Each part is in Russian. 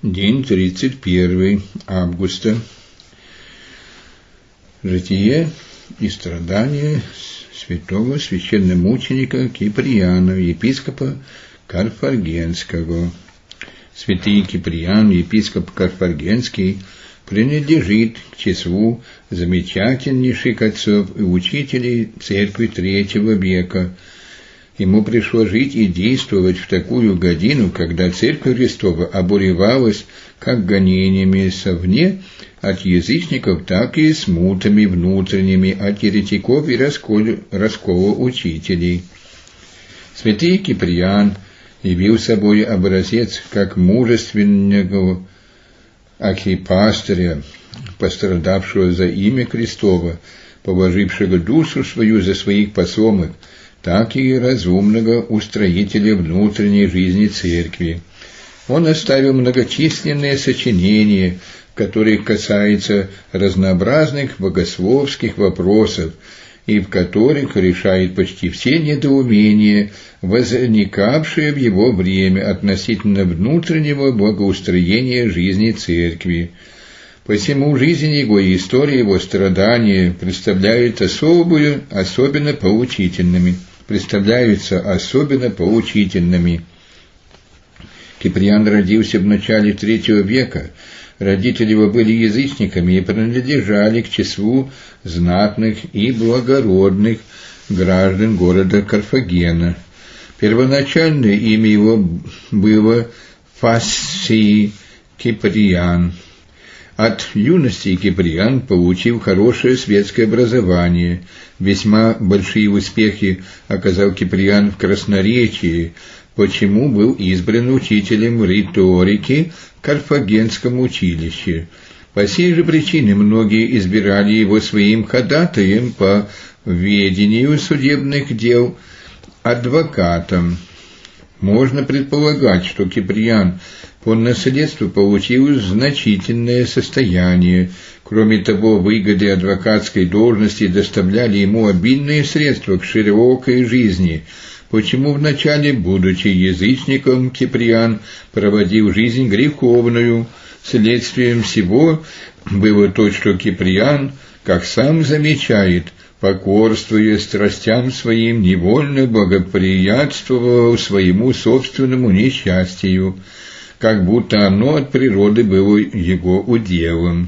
День 31 августа. Житие и страдания святого священномученика Киприана, епископа Карфагенского. Святый Киприан, епископ Карфагенский, принадлежит к числу замечательнейших отцов и учителей церкви III века. Ему пришлось жить и действовать в такую годину, когда Церковь Христова обуревалась как гонениями совне от язычников, так и смутами внутренними от еретиков и раскола учителей. Святый Киприан явил собой образец как мужественного архипастыря, пострадавшего за имя Христово, положившего душу свою за своих потомок, так и разумного устроителя внутренней жизни церкви. Он оставил многочисленные сочинения, в которых касается разнообразных богословских вопросов и в которых решает почти все недоумения, возникавшие в его время относительно внутреннего благоустроения жизни церкви. Посему жизнь его и история его страдания представляются особенно поучительными. Киприан родился в начале III века. Родители его были язычниками и принадлежали к числу знатных и благородных граждан города Карфагена. Первоначальное имя его было Фассий Киприан. От юности Киприан получил хорошее светское образование. Весьма большие успехи оказал Киприан в красноречии, почему был избран учителем риторики в Карфагенском училище. По сей же причине многие избирали его своим ходатаем по ведению судебных дел, адвокатом. Можно предполагать, что Киприан по наследству получил значительное состояние. Кроме того, выгоды адвокатской должности доставляли ему обильные средства к широкой жизни, почему вначале, будучи язычником, Киприан проводил жизнь греховную. Следствием всего было то, что Киприан, как сам замечает, покорствуя страстям своим, невольно благоприятствовал своему собственному несчастью, как будто оно от природы было его уделом.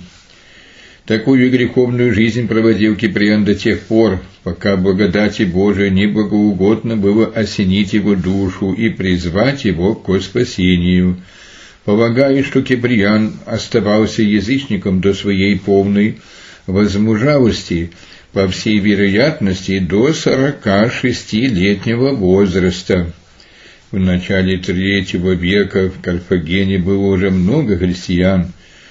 Такую греховную жизнь проводил Киприан до тех пор, пока благодати Божией неблагоугодно было осенить его душу и призвать его к спасению. Полагая, что Киприан оставался язычником до своей полной возмужалости, по всей вероятности, до 46-летнего возраста. В начале III века в Карфагене было уже много христиан.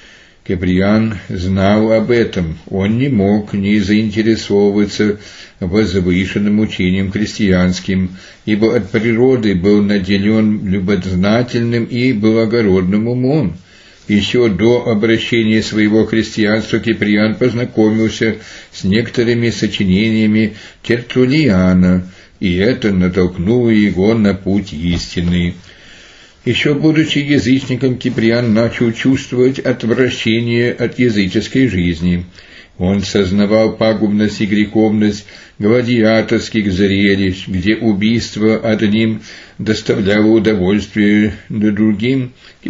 Киприан знал об этом, он не мог не заинтересовываться возвышенным учением христианским, ибо от природы был наделен любознательным и благородным умом. Еще до обращения своего христианства Киприан познакомился с некоторыми сочинениями Тертуллиана, и это натолкнуло его на путь истины. Еще будучи язычником, Киприан начал чувствовать отвращение от языческой жизни. Он сознавал пагубность и греховность гладиаторских зрелищ, где убийство одним доставляло удовольствие другим.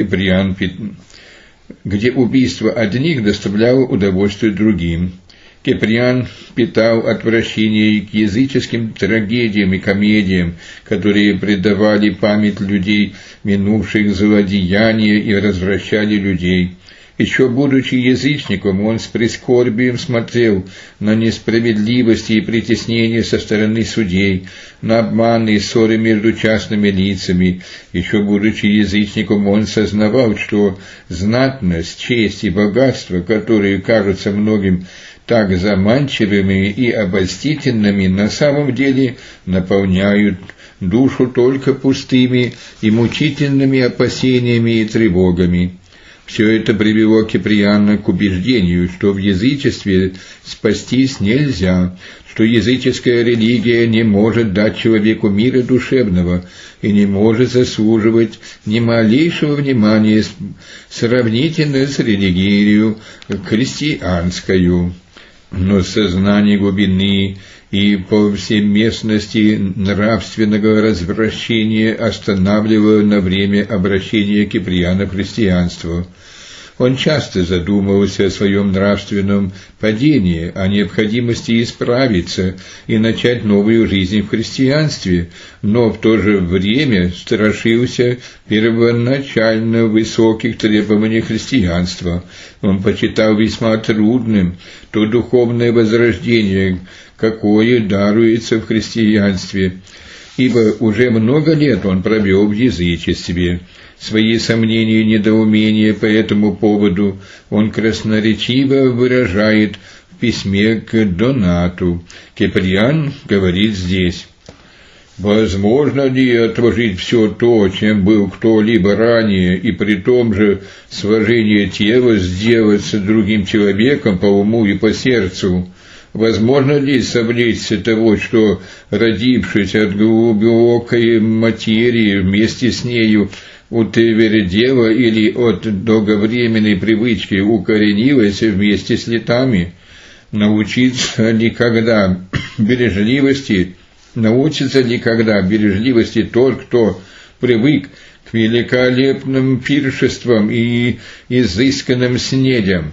Киприан питал отвращение к языческим трагедиям и комедиям, которые предавали память людей, минувших злодеяния, и развращали людей. Еще будучи язычником, он с прискорбием смотрел на несправедливости и притеснения со стороны судей, на обманы и ссоры между частными лицами. Еще будучи язычником, он сознавал, что знатность, честь и богатство, которые кажутся многим так заманчивыми и обольстительными, на самом деле наполняют душу только пустыми и мучительными опасениями и тревогами. Все это привело Киприана к убеждению, что в язычестве спастись нельзя, что языческая религия не может дать человеку мира душевного и не может заслуживать ни малейшего внимания сравнительно с религией христианскою. Но сознание глубины и повсеместности нравственного развращения останавливало на время обращения Киприана в христианство. Он часто задумывался о своем нравственном падении, о необходимости исправиться и начать новую жизнь в христианстве, но в то же время страшился первоначально высоких требований христианства. Он почитал весьма трудным то духовное возрождение, какое даруется в христианстве, ибо уже много лет он провел в язычестве. Свои сомнения и недоумения по этому поводу он красноречиво выражает в письме к Донату. Киприан говорит здесь: «Возможно ли отложить все то, чем был кто-либо ранее, и при том же сложение тела сделаться другим человеком по уму и по сердцу? Возможно ли совлечься того, что, родившись от глубокой материи, вместе с нею утвердела или от долговременной привычки укоренилась вместе с летами? Научится ли когда бережливости тот, кто привык к великолепным пиршествам и изысканным снедям?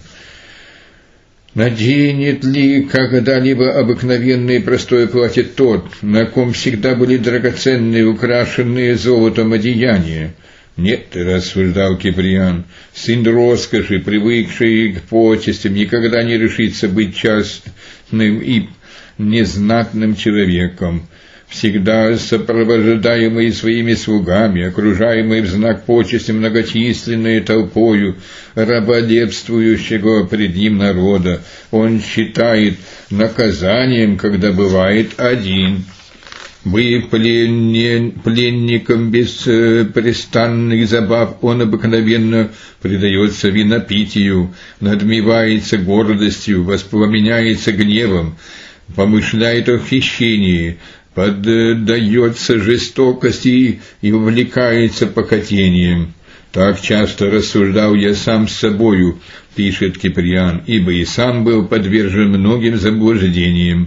Наденет ли когда-либо обыкновенное и простое платье тот, на ком всегда были драгоценные, украшенные золотом одеяния? Нет, рассуждал Киприан, сын роскоши, привыкший к почестям, никогда не решится быть частным и незнатным человеком. Всегда сопровождаемый своими слугами, окружаемый в знак почести многочисленной толпою раболепствующего пред ним народа, он считает наказанием, когда бывает один. Вы пленником беспрестанных забав, он обыкновенно предается винопитию, надмевается гордостью, воспламеняется гневом, помышляет о хищении, поддается жестокости и увлекается похотением. Так часто рассуждал я сам с собою, пишет Киприан, ибо и сам был подвержен многим заблуждениям.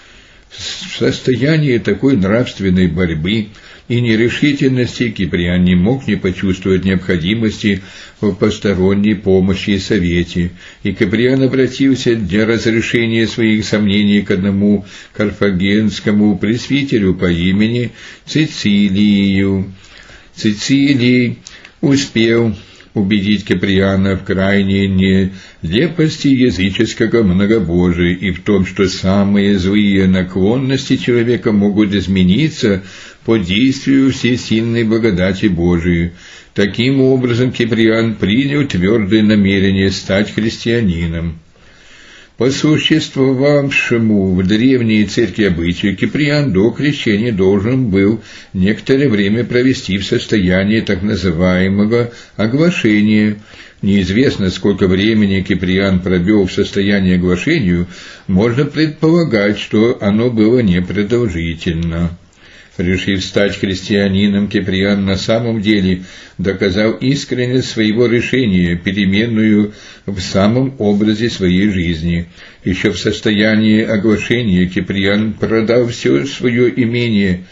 В состоянии такой нравственной борьбы и нерешительности Киприан не мог не почувствовать необходимости в посторонней помощи и совете, и Киприан обратился для разрешения своих сомнений к одному карфагенскому пресвитеру по имени Цицилию. Цицилий успел убедить Киприана в крайней нелепости языческого многобожия и в том, что самые злые наклонности человека могут измениться по действию всесильной благодати Божией. Таким образом, Киприан принял твердое намерение стать христианином. По существовавшему в древней церкви обычаю, Киприан до крещения должен был некоторое время провести в состоянии так называемого оглашения. Неизвестно, сколько времени Киприан провел в состоянии оглашения, можно предполагать, что оно было непродолжительно. Решив стать христианином, Киприан на самом деле доказал искренность своего решения, переменную в самом образе своей жизни. Еще в состоянии оглашения Киприан продал все имения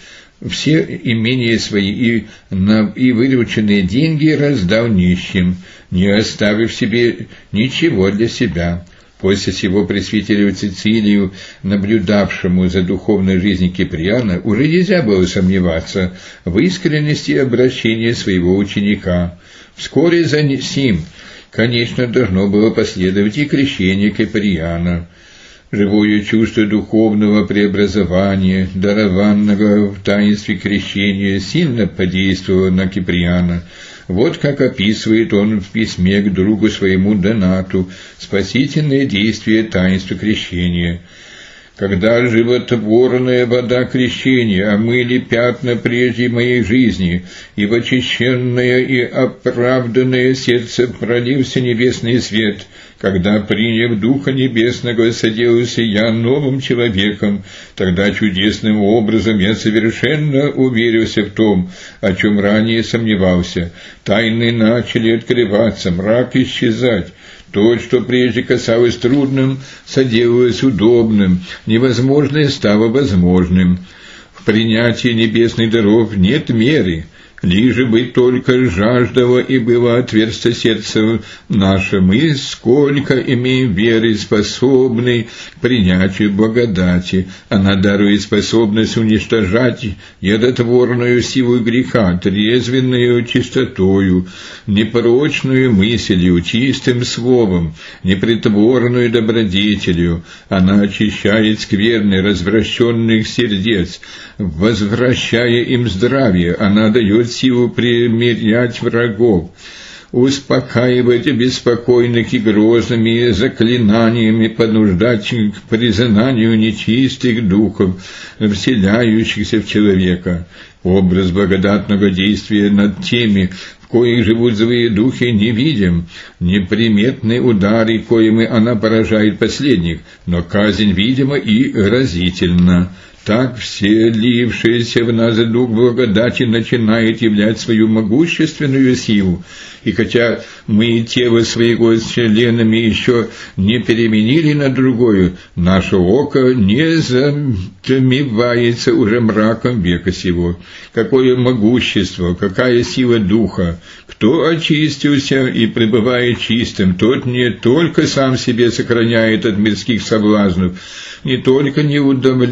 свои и вырученные деньги раздал нищим, не оставив себе ничего для себя. После сего пресвитеру Цицилию, наблюдавшему за духовной жизнью Киприана, уже нельзя было сомневаться в искренности обращения своего ученика. Вскоре за сим, конечно, должно было последовать и крещение Киприана. Живое чувство духовного преобразования, дарованного в таинстве крещения, сильно подействовало на Киприана. Вот как описывает он в письме к другу своему Донату спасительное действие таинства крещения. когда животворная вода крещения омыли пятна прежде моей жизни, и в очищенное и оправданное сердце пролився небесный свет, когда, приняв Духа Небесного, соделался я новым человеком, тогда чудесным образом я совершенно уверился в том, о чем ранее сомневался. Тайны начали открываться, мрак исчезать. То, что прежде касалось трудным, соделалось удобным, невозможное стало возможным. В принятии небесных даров нет меры, лишь бы только жаждало и было отверсто сердце наше. Мы, сколько имеем веры, способны к принятию благодати. Она дарует способность уничтожать ядотворную силу греха, трезвенную чистотою, непорочную мыслью, чистым словом, непритворную добродетелью. Она очищает скверны развращенных сердец, возвращая им здравие. Она дает силу примирять врагов, успокаивать беспокойных и грозными заклинаниями, понуждать к признанию нечистых духов, вселяющихся в человека. Образ благодатного действия над теми, в коих живут злые духи, невидим, неприметны удары, коими она поражает последних, но казнь видима и разительна. Так вселившийся в нас Дух благодати начинает являть свою могущественную силу, и хотя мы тело своего с членами еще не переменили на другое, наше око не затмевается уже мраком века сего. Какое могущество, какая сила Духа! Кто очистился и пребывает чистым, тот не только сам себе сохраняет от мирских соблазнов, не только не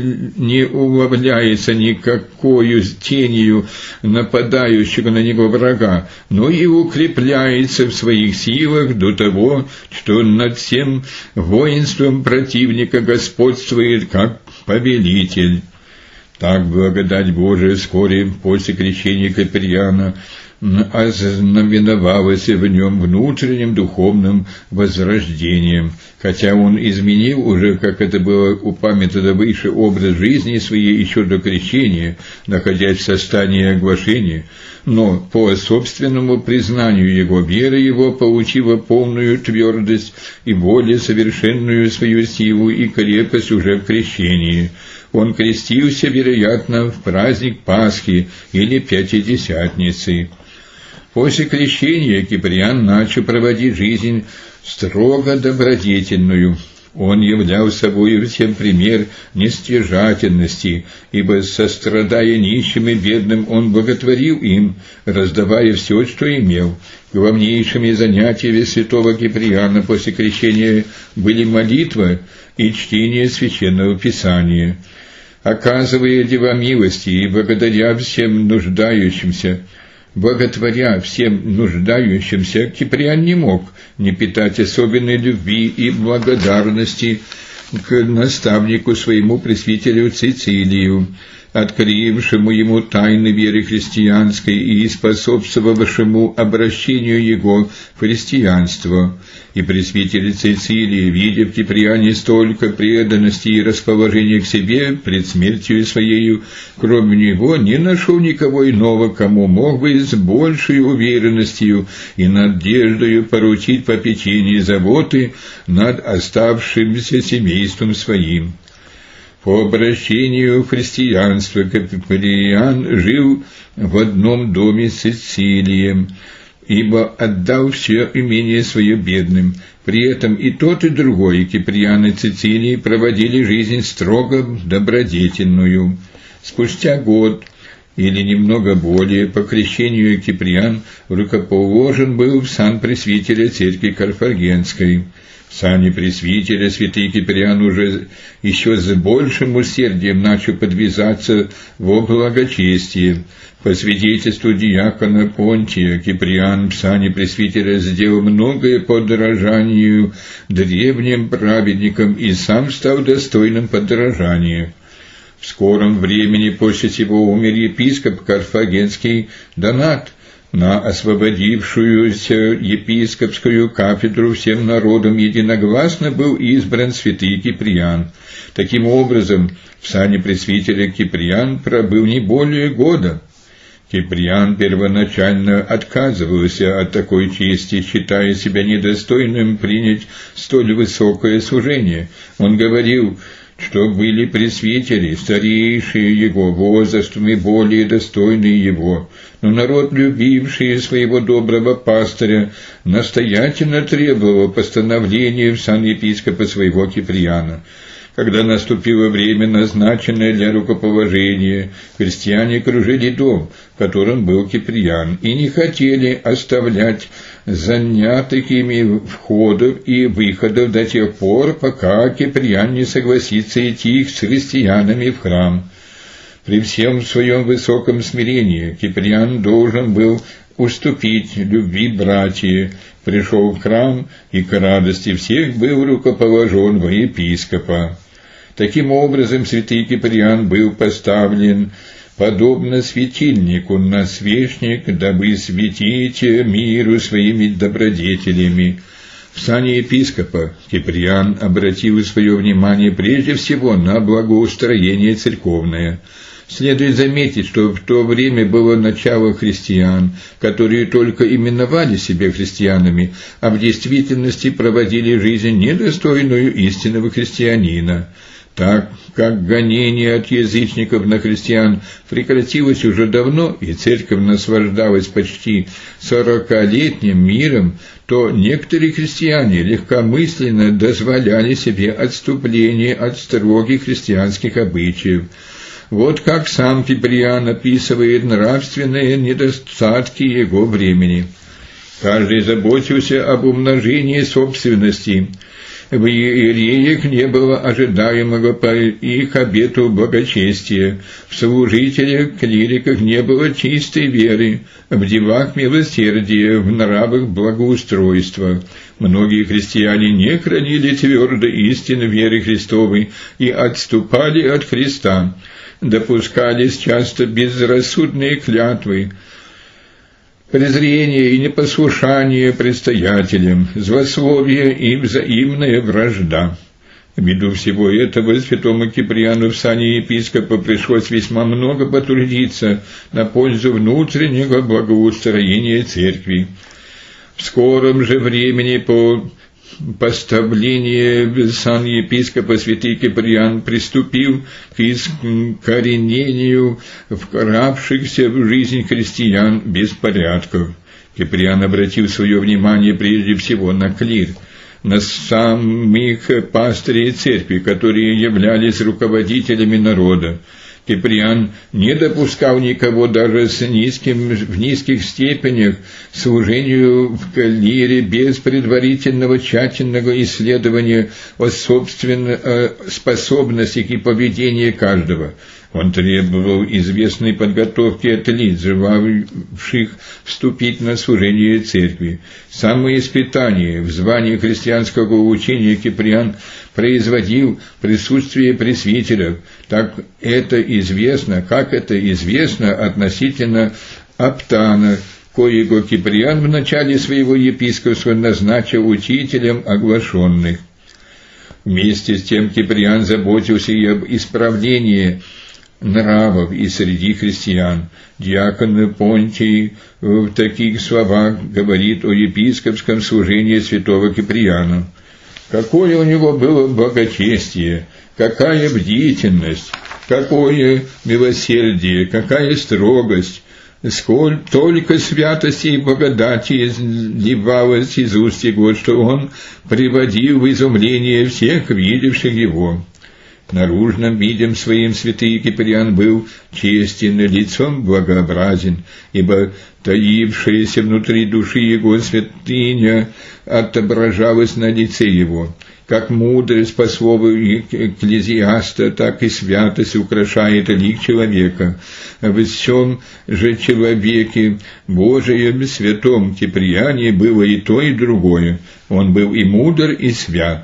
уловляется никакою тенью нападающего на него врага, но и укрепляется в своих силах до того, что над всем воинством противника господствует как повелитель. Так благодать Божия вскоре после крещения Киприана ознаменовалось в нем внутренним духовным возрождением, хотя он изменил уже, как это было упомянуто выше, образ жизни своей еще до крещения, находясь в состоянии оглашения, но по собственному признанию его вера его получила полную твердость и более совершенную свою силу и крепость уже в крещении. Он крестился, вероятно, в праздник Пасхи или Пятидесятницы. После крещения Киприан начал проводить жизнь строго добродетельную. Он являл собой всем пример нестяжательности, ибо, сострадая нищим и бедным, он благотворил им, раздавая все, что имел. Главнейшими занятиями святого Киприана после крещения были молитва и чтение Священного Писания. Оказывая дева милости и благодаря всем нуждающимся, Киприан не мог не питать особенной любви и благодарности к наставнику своему пресвитерю Цицилию, открывшему ему тайны веры христианской и способствовавшему обращению его в христианство. И пресвитер Цицилий, видя в Киприане столько преданности и расположения к себе пред смертью своею, кроме него не нашел никого иного, кому мог бы с большей уверенностью и надеждою поручить попечение и заботы над оставшимся семейством своим. По обращению в христианство Киприан жил в одном доме с Цицилием, ибо отдал все имение свое бедным. При этом и тот, и другой, Киприан и Цицилий, проводили жизнь строго добродетельную. Спустя год или немного более по крещению Киприан рукоположен был в сан пресвитера церкви Карфагенской. В сане пресвитера святый Киприан уже еще с большим усердием начал подвязаться во благочестие. По свидетельству диакона Понтия, Киприан в сане пресвитера сделал многое подражанию древним праведникам и сам стал достойным подражания. В скором времени после сего умер епископ Карфагенский Донат, На освободившуюся епископскую кафедру всем народом единогласно был избран святый Киприан. Таким образом, в сане пресвитера Киприан пробыл не более года. Киприан первоначально отказывался от такой чести, считая себя недостойным принять столь высокое служение. Он говорил, что были пресвитери, старейшие его возрастом и более достойные его, но народ, любивший своего доброго пастыря, настоятельно требовал постановления в сан епископа своего Киприана. Когда наступило время, назначенное для рукоположения, христиане окружили дом, в котором был Киприан, и не хотели оставлять занятых ими входов и выходов до тех пор, пока Киприан не согласится идти с христианами в храм. При всем своем высоком смирении Киприан должен был уступить любви братья, пришел в храм и к радости всех был рукоположен во епископа. Таким образом, святый Киприан был поставлен подобно светильнику на свечник, дабы светить миру своими добродетелями. В сане епископа Киприан обратил свое внимание прежде всего на благоустроение церковное. Следует заметить, что в то время было начало христиан, которые только именовали себя христианами, а в действительности проводили жизнь недостойную истинного христианина. Так как гонение от язычников на христиан прекратилось уже давно, и церковь наслаждалась почти 40-летним миром, то некоторые христиане легкомысленно дозволяли себе отступление от строгих христианских обычаев. Вот как сам Киприан описывает нравственные недостатки его времени. Каждый заботился об умножении собственности. В иереях не было ожидаемого по их обету благочестия, в служителях, клириках не было чистой веры, в делах милосердия, в нравах благоустройства. Многие христиане не хранили твердо истины веры Христовой и отступали от Христа. Допускались часто безрассудные клятвы, презрение и непослушание предстоятелям, злословие и взаимная вражда. Ввиду всего этого святому Киприану в сане епископа пришлось весьма много потрудиться на пользу внутреннего благоустроения церкви. В скором же времени по поставлении в сан епископа святый Киприан приступил к искоренению вкравшихся в жизнь христиан беспорядков. Киприан обратил свое внимание прежде всего на клир, на самих пастырей церкви, которые являлись руководителями народа. Киприан не допускал никого даже в низких степенях к служению в клире без предварительного тщательного исследования о собственных способностях и поведении каждого. Он требовал известной подготовки от лиц, желавших вступить на служение церкви. Самые испытания в звании христианского учения Киприан производил присутствие пресвитеров, как это известно относительно Аптана, коего Киприан в начале своего епископства назначил учителем оглашенных. Вместе с тем Киприан заботился и об исправлении нравов и среди христиан. Диакон Понтий в таких словах говорит о епископском служении святого Киприана. Какое у него было благочестие, какая бдительность, какое милосердие, какая строгость, сколь только святости и благодати изливалось из уст его, что он приводил в изумление всех видевших его. Наружным видом своим святый Киприан был честен, лицом благообразен, ибо таившаяся внутри души его святыня отображалась на лице его. Как мудрость по слову экклезиаста, так и святость украшает лик человека. В всем же человеке Божием святом Киприане было и то, и другое. Он был и мудр, и свят.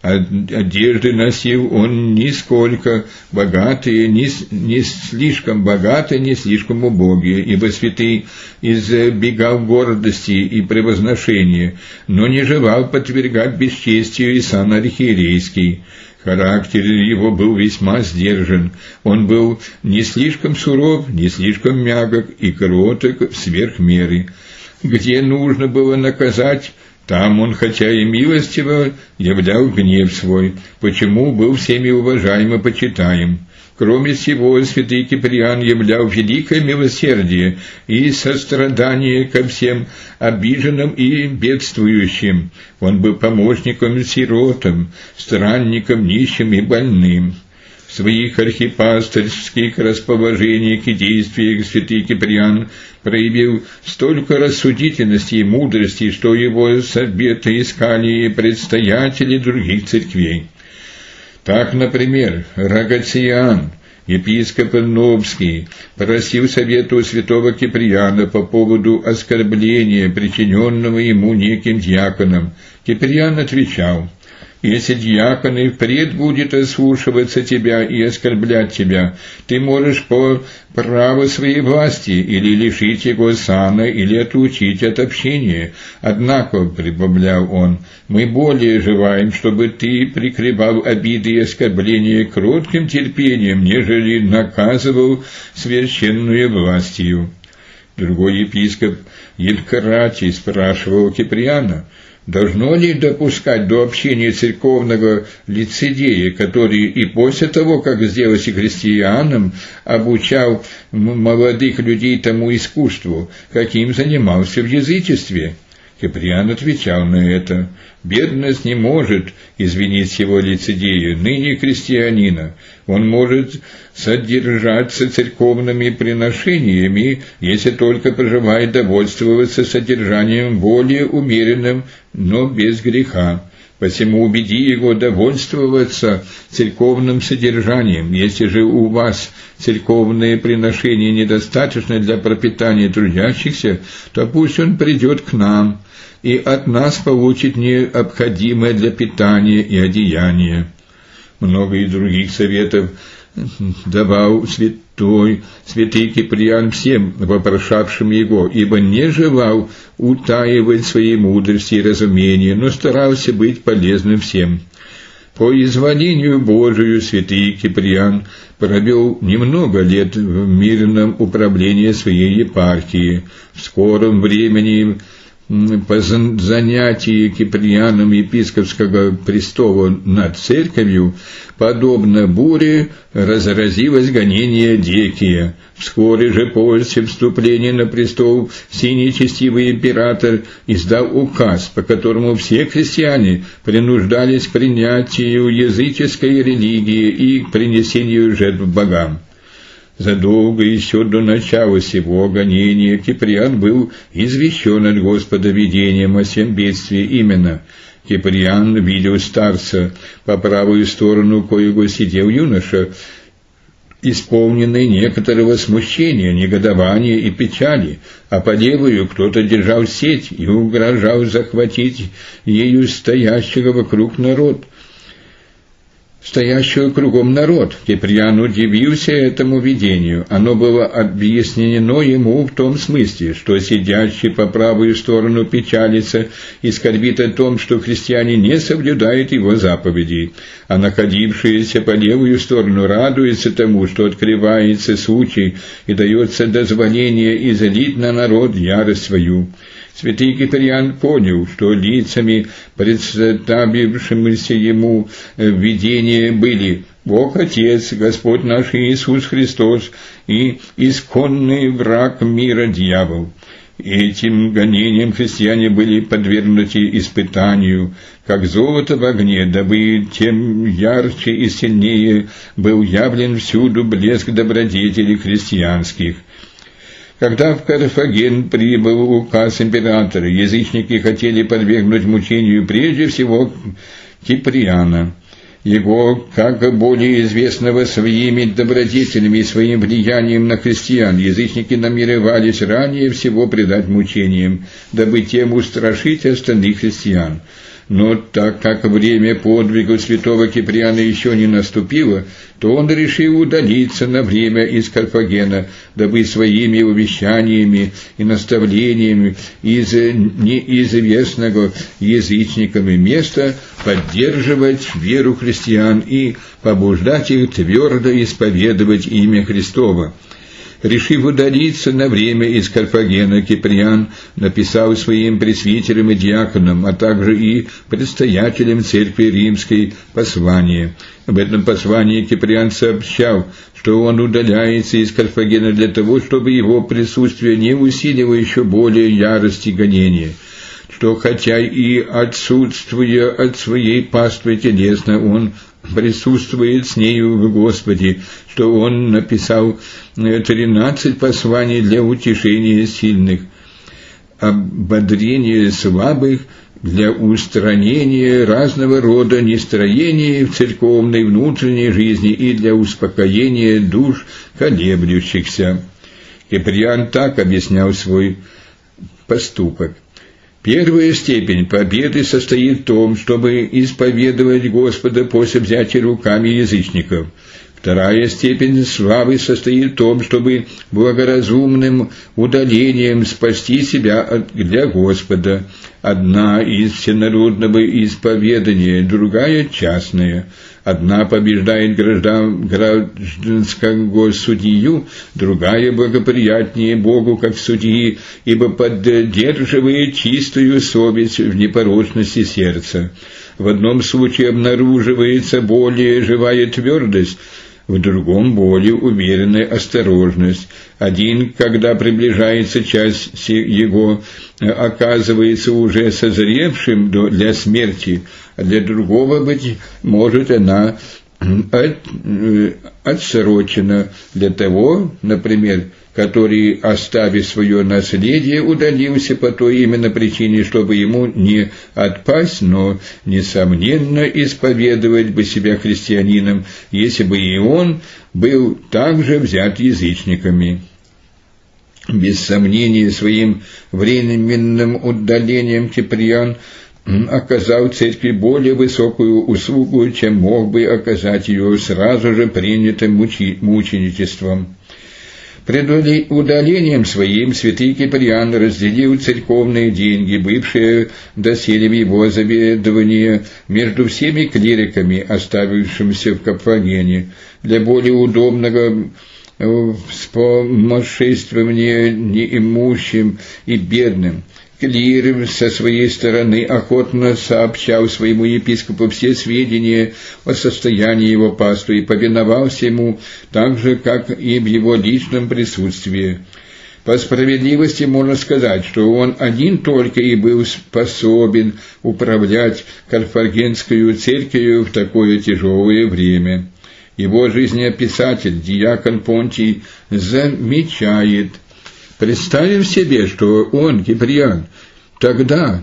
одежды носил он нисколько богатые, не слишком богатые, не слишком убогие, ибо святый избегал гордости и превозношения, но не желал подвергать бесчестию и сан архиерейский. Характер его был весьма сдержан, он был не слишком суров, не слишком мягок и кроток сверх меры. Где нужно было наказать, там он, хотя и милостиво, являл гнев свой, почему был всеми уважаем и почитаем. Кроме всего, святый Киприан являл великое милосердие и сострадание ко всем обиженным и бедствующим. Он был помощником сиротам, странникам, нищим и больным. В своих архипастырских расположениях и действиях святый Киприан проявил столько рассудительности и мудрости, что его советы искали и предстоятели других церквей. Так, например, Рогациан, епископ Новский, просил совета у святого Киприана по поводу оскорбления, причиненного ему неким дьяконом. Киприан отвечал: «Если дьякон и впредь будет ослушиваться тебя и оскорблять тебя, ты можешь по праву своей власти или лишить его сана, или отлучить от общения. Однако, — прибавлял он, — мы более желаем, чтобы ты прикрывал обиды и оскорбления кротким терпением, нежели наказывал священную властью». Другой епископ Евкратий спрашивал Киприана: должно ли допускать до общения церковного лицедея, который и после того, как сделался христианом, обучал молодых людей тому искусству, каким занимался в язычестве? Киприан отвечал на это: бедность не может извинить сего лицедея, ныне христианина. Он может содержаться церковными приношениями, если только пожелает довольствоваться содержанием более умеренным, но без греха. Посему убеди его довольствоваться церковным содержанием. Если же у вас церковные приношения недостаточно для пропитания трудящихся, то пусть он придет к нам и от нас получит необходимое для питания и одеяния. Много и других советов давал святый Киприан всем вопрошавшим его, ибо не желал утаивать своей мудрости и разумения, но старался быть полезным всем. По изволению Божию святый Киприан провел немного лет в мирном управлении своей епархии. В скором времени, по занятии Киприаном епископского престола над церковью, подобно буре, разразилось гонение Декия. Вскоре же после вступления на престол синечестивый император издал указ, по которому все христиане принуждались к принятию языческой религии и к принесению жертв богам. Задолго еще до начала сего гонения Киприан был извещен от Господа видением о сем бедствии именно. Киприан видел старца, по правую сторону коего сидел юноша, исполненный некоторого смущения, негодования и печали, а по левую кто-то держал сеть и угрожал захватить ею стоящего кругом народ. Киприан удивился этому видению. Оно было объяснено ему в том смысле, что сидящий по правую сторону печалится и скорбит о том, что христиане не соблюдают его заповедей, а находившиеся по левую сторону радуются тому, что открывается случай и дается дозволение излить на народ ярость свою. Святый Киприан понял, что лицами, представившимися ему в видении, были Бог Отец, Господь наш Иисус Христос и исконный враг мира дьявол. Этим гонением христиане были подвергнуты испытанию, как золото в огне, дабы тем ярче и сильнее был явлен всюду блеск добродетелей христианских. Когда в Карфаген прибыл указ императора, язычники хотели подвергнуть мучению прежде всего Киприана. его, как более известного своими добродетелями и своим влиянием на христиан, язычники намеревались ранее всего предать мучениям, дабы тем устрашить остальных христиан. Но так как время подвига святого Киприана еще не наступило, то он решил удалиться на время из Карфагена, дабы своими увещаниями и наставлениями из неизвестного язычниками места поддерживать веру христиан и побуждать их твердо исповедовать имя Христово. Решив удалиться на время из Карфагена, Киприан написал своим пресвитерам и диаконам, а также и предстоятелям церкви римской послание. В этом послании Киприан сообщал, что он удаляется из Карфагена для того, чтобы его присутствие не усилило еще более ярости гонения, что хотя и отсутствуя от своей паствы телесно, он присутствует с нею в Господе, что он написал 13 посланий для утешения сильных, ободрения слабых, для устранения разного рода нестроений в церковной внутренней жизни и для успокоения душ колеблющихся. Киприан так объяснял свой поступок. Первая степень победы состоит в том, чтобы исповедовать Господа после взятия руками язычников. Вторая степень славы состоит в том, чтобы благоразумным удалением спасти себя для Господа. Одна из всенародного исповедания, другая частная. Одна побеждает гражданского судью, другая благоприятнее Богу как судьи, ибо поддерживает чистую совесть в непорочности сердца. В одном случае обнаруживается более живая твердость, в другом более уверенная осторожность. Один, когда приближается час его, оказывается уже созревшим для смерти, а для другого, быть может, она отсрочена для того, например, который, оставив свое наследие, удалился по той именно причине, чтобы ему не отпасть, но, несомненно, исповедовать бы себя христианином, если бы и он был также взят язычниками. Без сомнения, своим временным удалением Киприан оказал церкви более высокую услугу, чем мог бы оказать ее сразу же принятым мученичеством. Пред удалением своим святый Киприан разделил церковные деньги, бывшие доселе в его заведовании, между всеми клириками, оставившимися в Карфагене, для более удобного вспомоществования неимущим и бедным. Клир со своей стороны охотно сообщал своему епископу все сведения о состоянии его паствы и повиновался ему так же, как и в его личном присутствии. По справедливости можно сказать, что он один только и был способен управлять Карфагенскую церковью в такое тяжелое время. Его жизнеописатель, диакон Понтий, замечает: представим себе, что он, Киприан, тогда,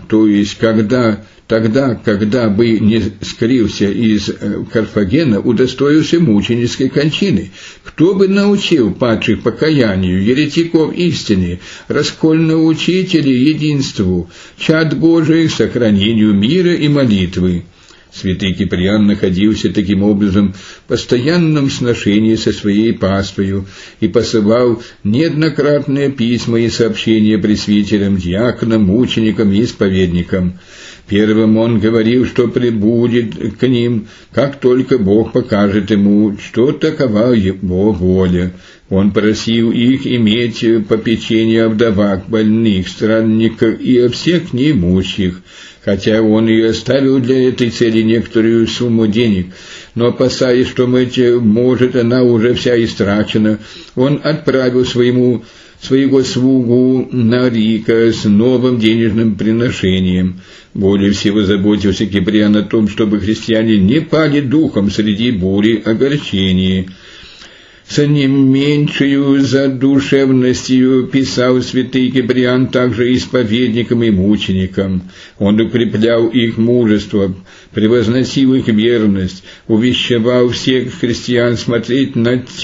когда бы не скрылся из Карфагена, удостоился мученической кончины. Кто бы научил падших покаянию, еретиков истине, раскольного учителя единству, чад Божиих сохранению мира и молитвы? Святый Киприан находился таким образом в постоянном сношении со своей паствою и посылал неоднократные письма и сообщения пресвитерам, диаконам, мученикам и исповедникам. Первым он говорил, что прибудет к ним, как только Бог покажет ему, что такова его воля. Он просил их иметь попечение о вдовах, больных, странниках и о всех неимущих, хотя он и оставил для этой цели некоторую сумму денег, но, опасаясь, что, может, она уже вся истрачена, он отправил своего слугу Нарика с новым денежным приношением. Более всего заботился Киприан о том, чтобы христиане не пали духом среди бури огорчений. С не меньшей задушевностью писал святый Киприан также исповедникам и мученикам. Он укреплял их мужество, превозносил их верность, увещевал всех христиан смотреть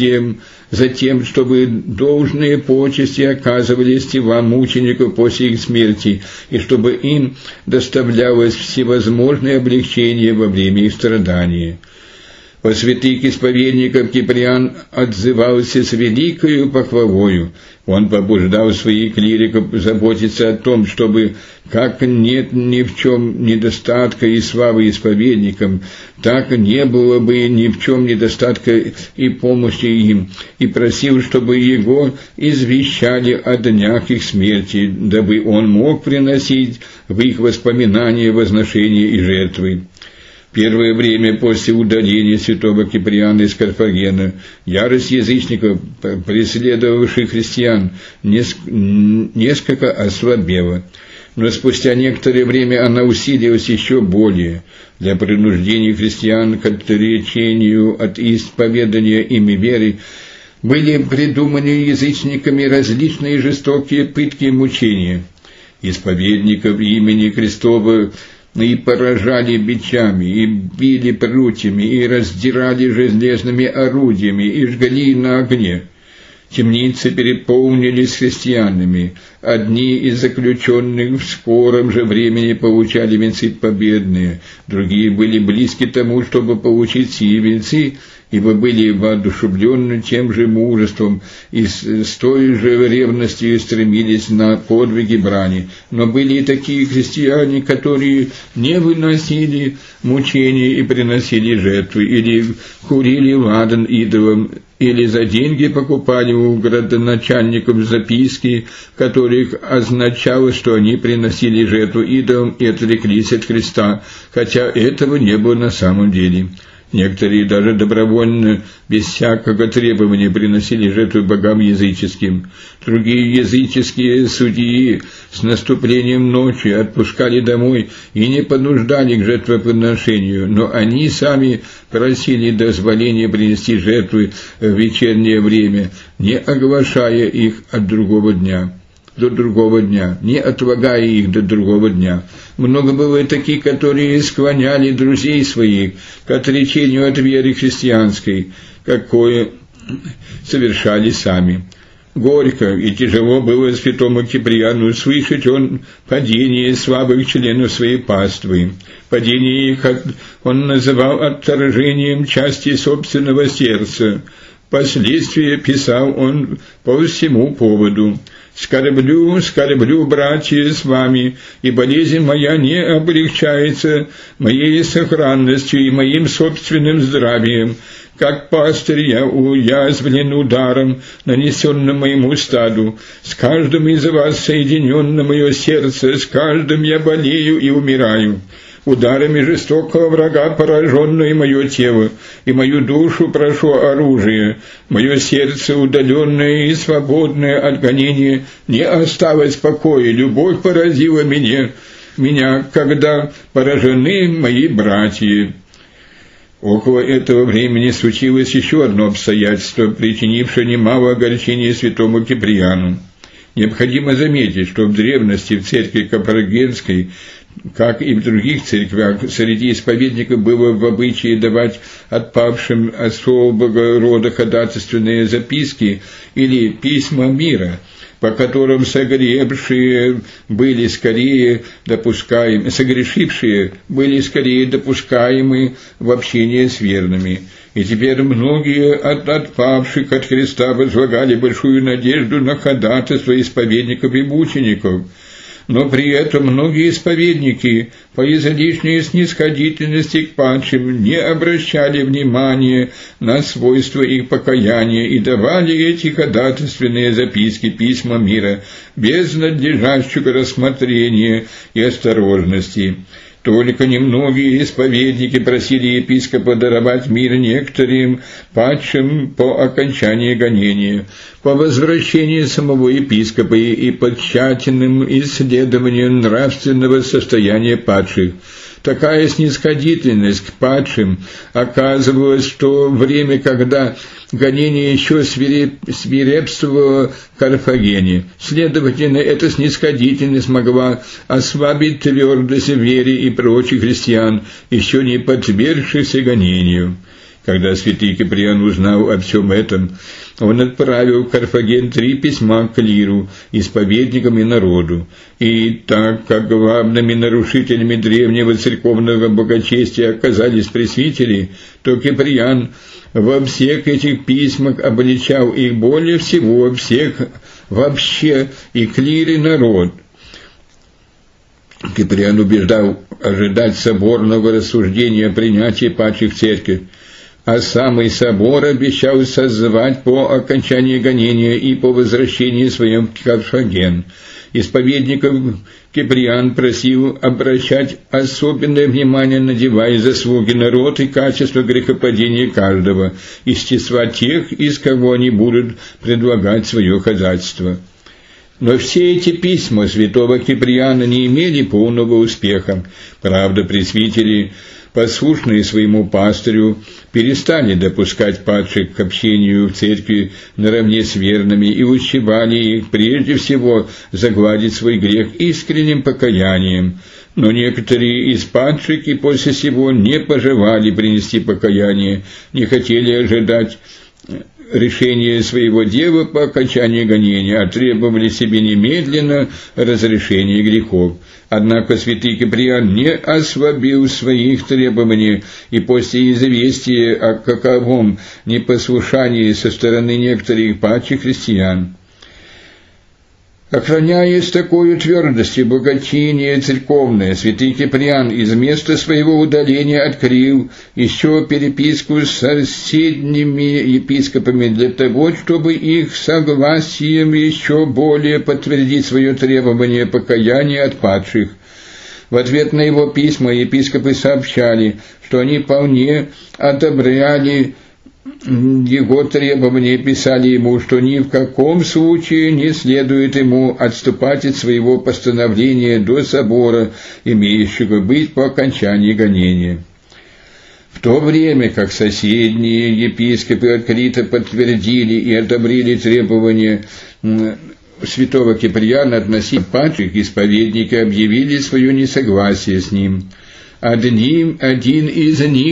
за тем, чтобы должные почести оказывались телам мучеников после их смерти, и чтобы им доставлялось всевозможное облегчение во время их страдания. О святых исповедников Киприан отзывался с великою похвалою. Он побуждал своих клириков заботиться о том, чтобы, как нет ни в чем недостатка и славы исповедникам, так не было бы ни в чем недостатка и помощи им, и просил, чтобы его извещали о днях их смерти, дабы он мог приносить в их воспоминания возношения и жертвы. Первое время после удаления святого Киприана из Карфагена ярость язычников, преследовавших христиан, несколько ослабела, но спустя некоторое время она усилилась еще более. Для принуждения христиан к отречению от исповедания ими веры были придуманы язычниками различные жестокие пытки и мучения. Исповедников имени Христова и поражали бичами, и били прутьями, и раздирали железными орудиями, и жгли на огне. Темницы переполнились христианами. Одни из заключенных в скором же времени получали венцы победные, другие были близки тому, чтобы получить сии венцы, ибо были воодушевлены тем же мужеством и с той же ревностью стремились на подвиги брани. Но были и такие христиане, которые не выносили мучений и приносили жертвы, или курили ладан идолам, или за деньги покупали у градоначальников записки, в которых означалось, что они приносили жертву идолам и отреклись от Христа, хотя этого не было на самом деле. Некоторые даже добровольно, без всякого требования, приносили жертвы богам языческим. Другие языческие судьи с наступлением ночи отпускали домой и не понуждали к жертвоприношению, но они сами просили дозволения принести жертвы в вечернее время, не оглашая их до другого дня, не отлагая их до другого дня. Много было и таких, которые склоняли друзей своих к отречению от веры христианской, какое совершали сами. Горько и тяжело было святому Киприану слышать падение слабых членов своей паствы. Падение их он называл отторжением части собственного сердца. Впоследствии писал он по всему поводу: «Скорблю, братья, с вами, и болезнь моя не облегчается моей сохранностью и моим собственным здравием. Как пастырь я уязвлен ударом, нанесенным моему стаду. С каждым из вас соединенно мое сердце, с каждым я болею и умираю. Ударами жестокого врага поражено и мое тело, и мою душу прошу оружие. Мое сердце, удаленное и свободное от гонения, не осталось покоя. Любовь поразила меня, когда поражены мои братья». Около этого времени случилось еще одно обстоятельство, причинившее немало огорчения святому Киприану. Необходимо заметить, что в древности в церкви Карфагенской, как и в других церквях, среди исповедников было в обычае давать отпавшим особого рода ходатайственные записки или письма мира, по которым согрешившие были скорее допускаемы в общение с верными. И теперь многие от отпавших от Христа возлагали большую надежду на ходатайство исповедников и мучеников. Но при этом многие исповедники по излишней снисходительности к падшим не обращали внимания на свойства их покаяния и давали эти ходатайственные записки, письма мира, без надлежащего рассмотрения и осторожности. Только немногие исповедники просили епископа даровать мир некоторым падшим по окончании гонения. По возвращении самого епископа и по тщательным исследованиям нравственного состояния падших Такая снисходительность к падшим оказывалась в то время, когда гонение еще свирепствовало в Карфагене. Следовательно, эта снисходительность могла ослабить твердость в вере и прочих христиан, еще не подвергшихся гонению. Когда святый Киприан узнал о всем этом, он отправил в Карфаген 3 письма к клиру, исповедникам и народу. И так как главными нарушителями древнего церковного благочестия оказались пресвитери, то Киприан во всех этих письмах обличал их более всего всех вообще и клир и народ. Киприан убеждал ожидать соборного рассуждения о принятии падших в церковь, а самый собор обещал созывать по окончании гонения и по возвращении своем в Карфаген. Исповедников Киприан просил обращать особенное внимание на дела и заслуги народа и качество грехопадения каждого, из числа тех, из кого они будут предлагать свое ходатайство. Но все эти письма святого Киприана не имели полного успеха. Правда, пресвитери, послушные своему пастырю, перестали допускать падших к общению в церкви наравне с верными и увещевали их прежде всего загладить свой грех искренним покаянием. Но некоторые из падших и после сего не пожелали принести покаяние, не хотели ожидать решения своего дела по окончании гонения, а требовали себе немедленно разрешения грехов. Однако святый Киприан не ослабил своих требований, и после известия о каковом непослушании со стороны некоторых падших христиан, охраняясь такой твердостью благочиния церковное, святый Киприан из места своего удаления открыл еще переписку с соседними епископами для того, чтобы их согласием еще более подтвердить свое требование покаяния от падших. В ответ на его письма епископы сообщали, что они вполне одобряли его требования, писали ему, что ни в каком случае не следует ему отступать от своего постановления до собора, имеющего быть по окончании гонения. В то время как соседние епископы открыто подтвердили и одобрили требования святого Киприана относительно падших, исповедники объявили свое несогласие с ним. Один из них,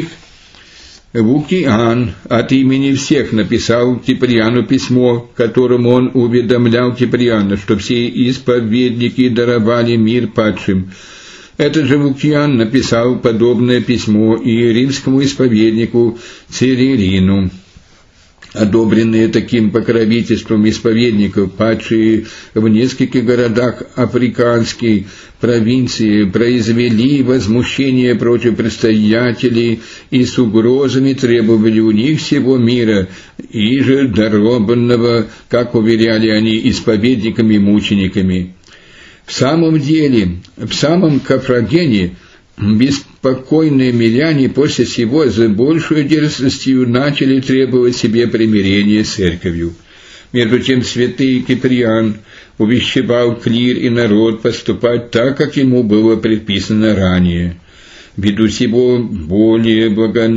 Лукиан, от имени всех написал Киприану письмо, которым он уведомлял Киприана, что все исповедники даровали мир падшим. Этот же Лукиан написал подобное письмо и римскому исповеднику Цирилину. Одобренные таким покровительством исповедников, падшие в нескольких городах африканской провинции произвели возмущение против предстоятелей и с угрозами требовали у них всего мира, и же дарованного, как уверяли они, исповедниками и мучениками. В самом деле, в самом Карфагене беспокойные миряне после сего за большую дерзостью начали требовать себе примирения с церковью. Между тем святый Киприан увещевал клир и народ поступать так, как ему было предписано ранее. Ввиду сего более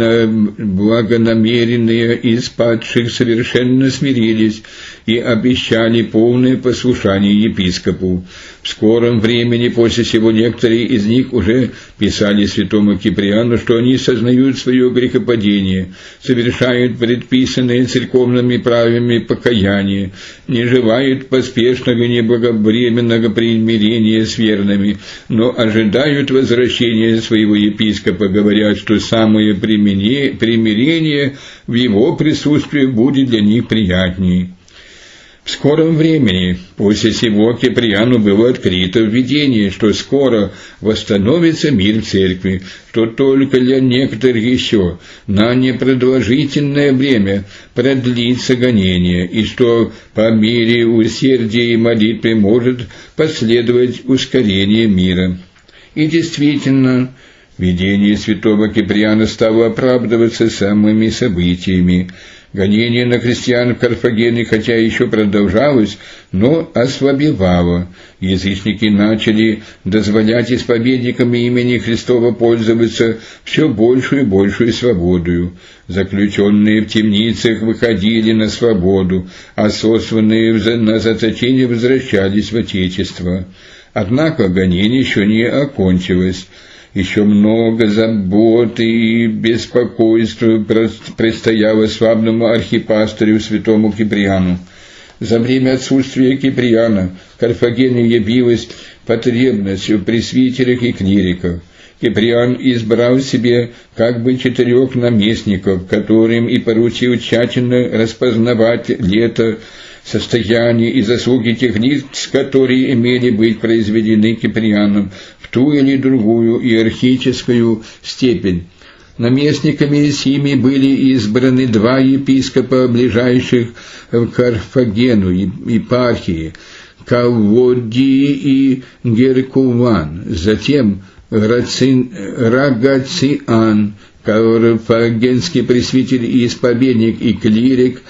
благонамеренные из падших совершенно смирились и обещали полное послушание епископу. В скором времени после сего некоторые из них уже писали святому Киприану, что они сознают свое грехопадение, совершают предписанные церковными правилами покаяние, не желают поспешного и неблаговременного примирения с верными, но ожидают возвращения своего епископа, говорят, что самое примирение в его присутствии будет для них приятнее. В скором времени после сего Киприану было открыто видение, что скоро восстановится мир в церкви, что только для некоторых еще на непродолжительное время продлится гонение, и что по мере усердия и молитвы может последовать ускорение мира. И действительно, Видение святого Киприана стало оправдываться самыми событиями. Гонение на христиан в Карфагене, хотя еще продолжалось, но ослабевало. Язычники начали дозволять исповедникам имени Христова пользоваться все большую и большую свободою. Заключенные в темницах выходили на свободу, а сосланные на заточение возвращались в Отечество. Однако гонение еще не окончилось. Еще много забот и беспокойства предстояло славному архипастырю святому Киприану. За время отсутствия Киприана в Карфагене явилась потребность в пресвитерах и клириках. Киприан избрал себе как бы 4 наместников, которым и поручил тщательно распознавать состояние и заслуги тех лиц, которые имели быть произведены Киприаном в ту или другую иерархическую степень. Наместниками сими были избраны 2 епископа, ближайших к Карфагену епархии, Калводий и Геркулан, затем Рагациан, карфагенский пресвитер и исповедник и клирик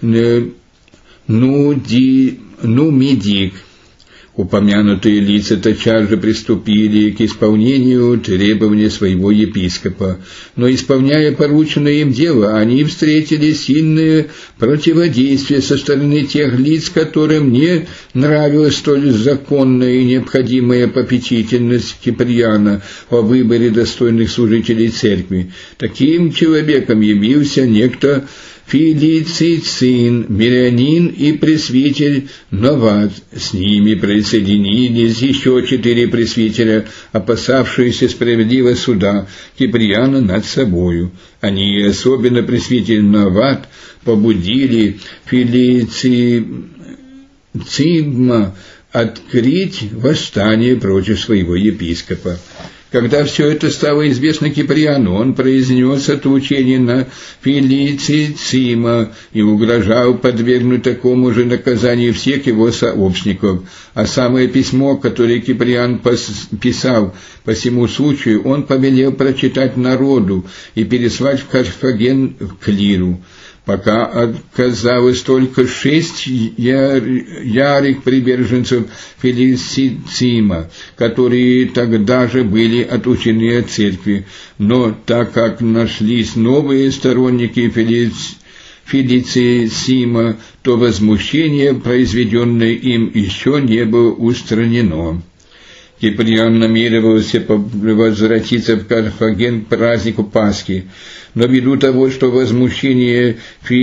Нумидик. Упомянутые лица тотчас же приступили к исполнению требований своего епископа, но, исполняя порученное им дело, они встретили сильное противодействие со стороны тех лиц, которым не нравилась столь законная и необходимая попечительность Киприана о выборе достойных служителей церкви. Таким человеком явился некто Фелицицин, мирянин и пресвитер Новат. С ними присоединились еще 4 пресвитера, опасавшиеся справедливого суда Киприана над собою. Они, особенно пресвитер Новат, побудили Фелицицина открыть восстание против своего епископа. Когда все это стало известно Киприану, он произнес отлучение на Фелицицима и угрожал подвергнуть такому же наказанию всех его сообщников. А самое письмо, которое Киприан писал по всему случаю, он повелел прочитать народу и переслать в Карфаген в клиру. Пока оказалось только 6 ярых приверженцев Фелицицима, которые тогда же были отлучены от церкви, но так как нашлись новые сторонники Фелицицима, то возмущение, произведенное им, еще не было устранено. Киприан намеревался возвратиться в Карфаген к празднику Пасхи, но ввиду того, что возмущение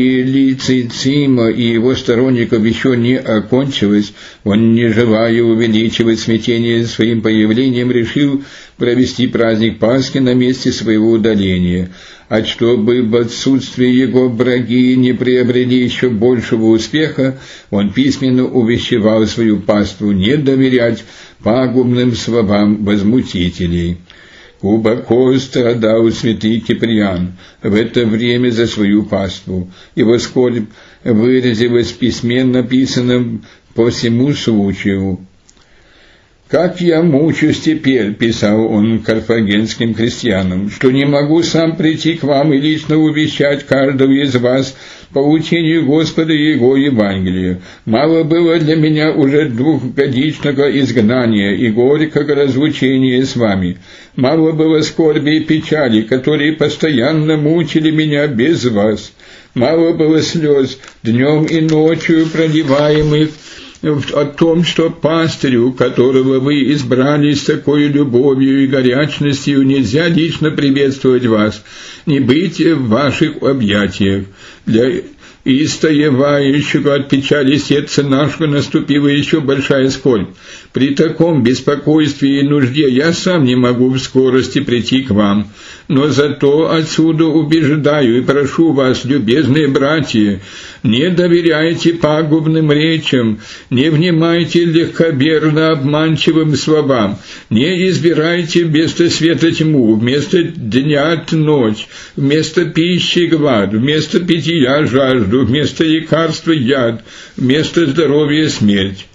Фелицицима и его сторонников еще не окончилось, он, не желая увеличивать смятение своим появлением, решил провести праздник Пасхи на месте своего удаления. А чтобы в отсутствии его враги не приобрели еще большего успеха, он письменно увещевал свою паству не доверять пагубным словам возмутителей. Глубоко страдал святый Киприан в это время за свою паству. Его скорбь выразилась в письме, написанном по всему случаю. «Как я мучусь теперь», — писал он карфагенским крестьянам, «что не могу сам прийти к вам и лично увещать каждого из вас по учению Господа и Его Евангелия. Мало было для меня уже 2-годичного изгнания и горького разлучения с вами. Мало было скорби и печали, которые постоянно мучили меня без вас. Мало было слез днем и ночью проливаемых о том, что пастырю, которого вы избрали с такой любовью и горячностью, нельзя лично приветствовать вас, не быть в ваших объятиях. Для истоевающего от печали сердца нашего наступила еще большая скорбь. При таком беспокойстве и нужде я сам не могу в скорости прийти к вам, но зато отсюда убеждаю и прошу вас, любезные братья, не доверяйте пагубным речам, не внимайте легковерно обманчивым словам, не избирайте вместо света тьму, вместо дня ночь, вместо пищи глад, вместо питья жажду, вместо лекарства яд, вместо здоровья смерть.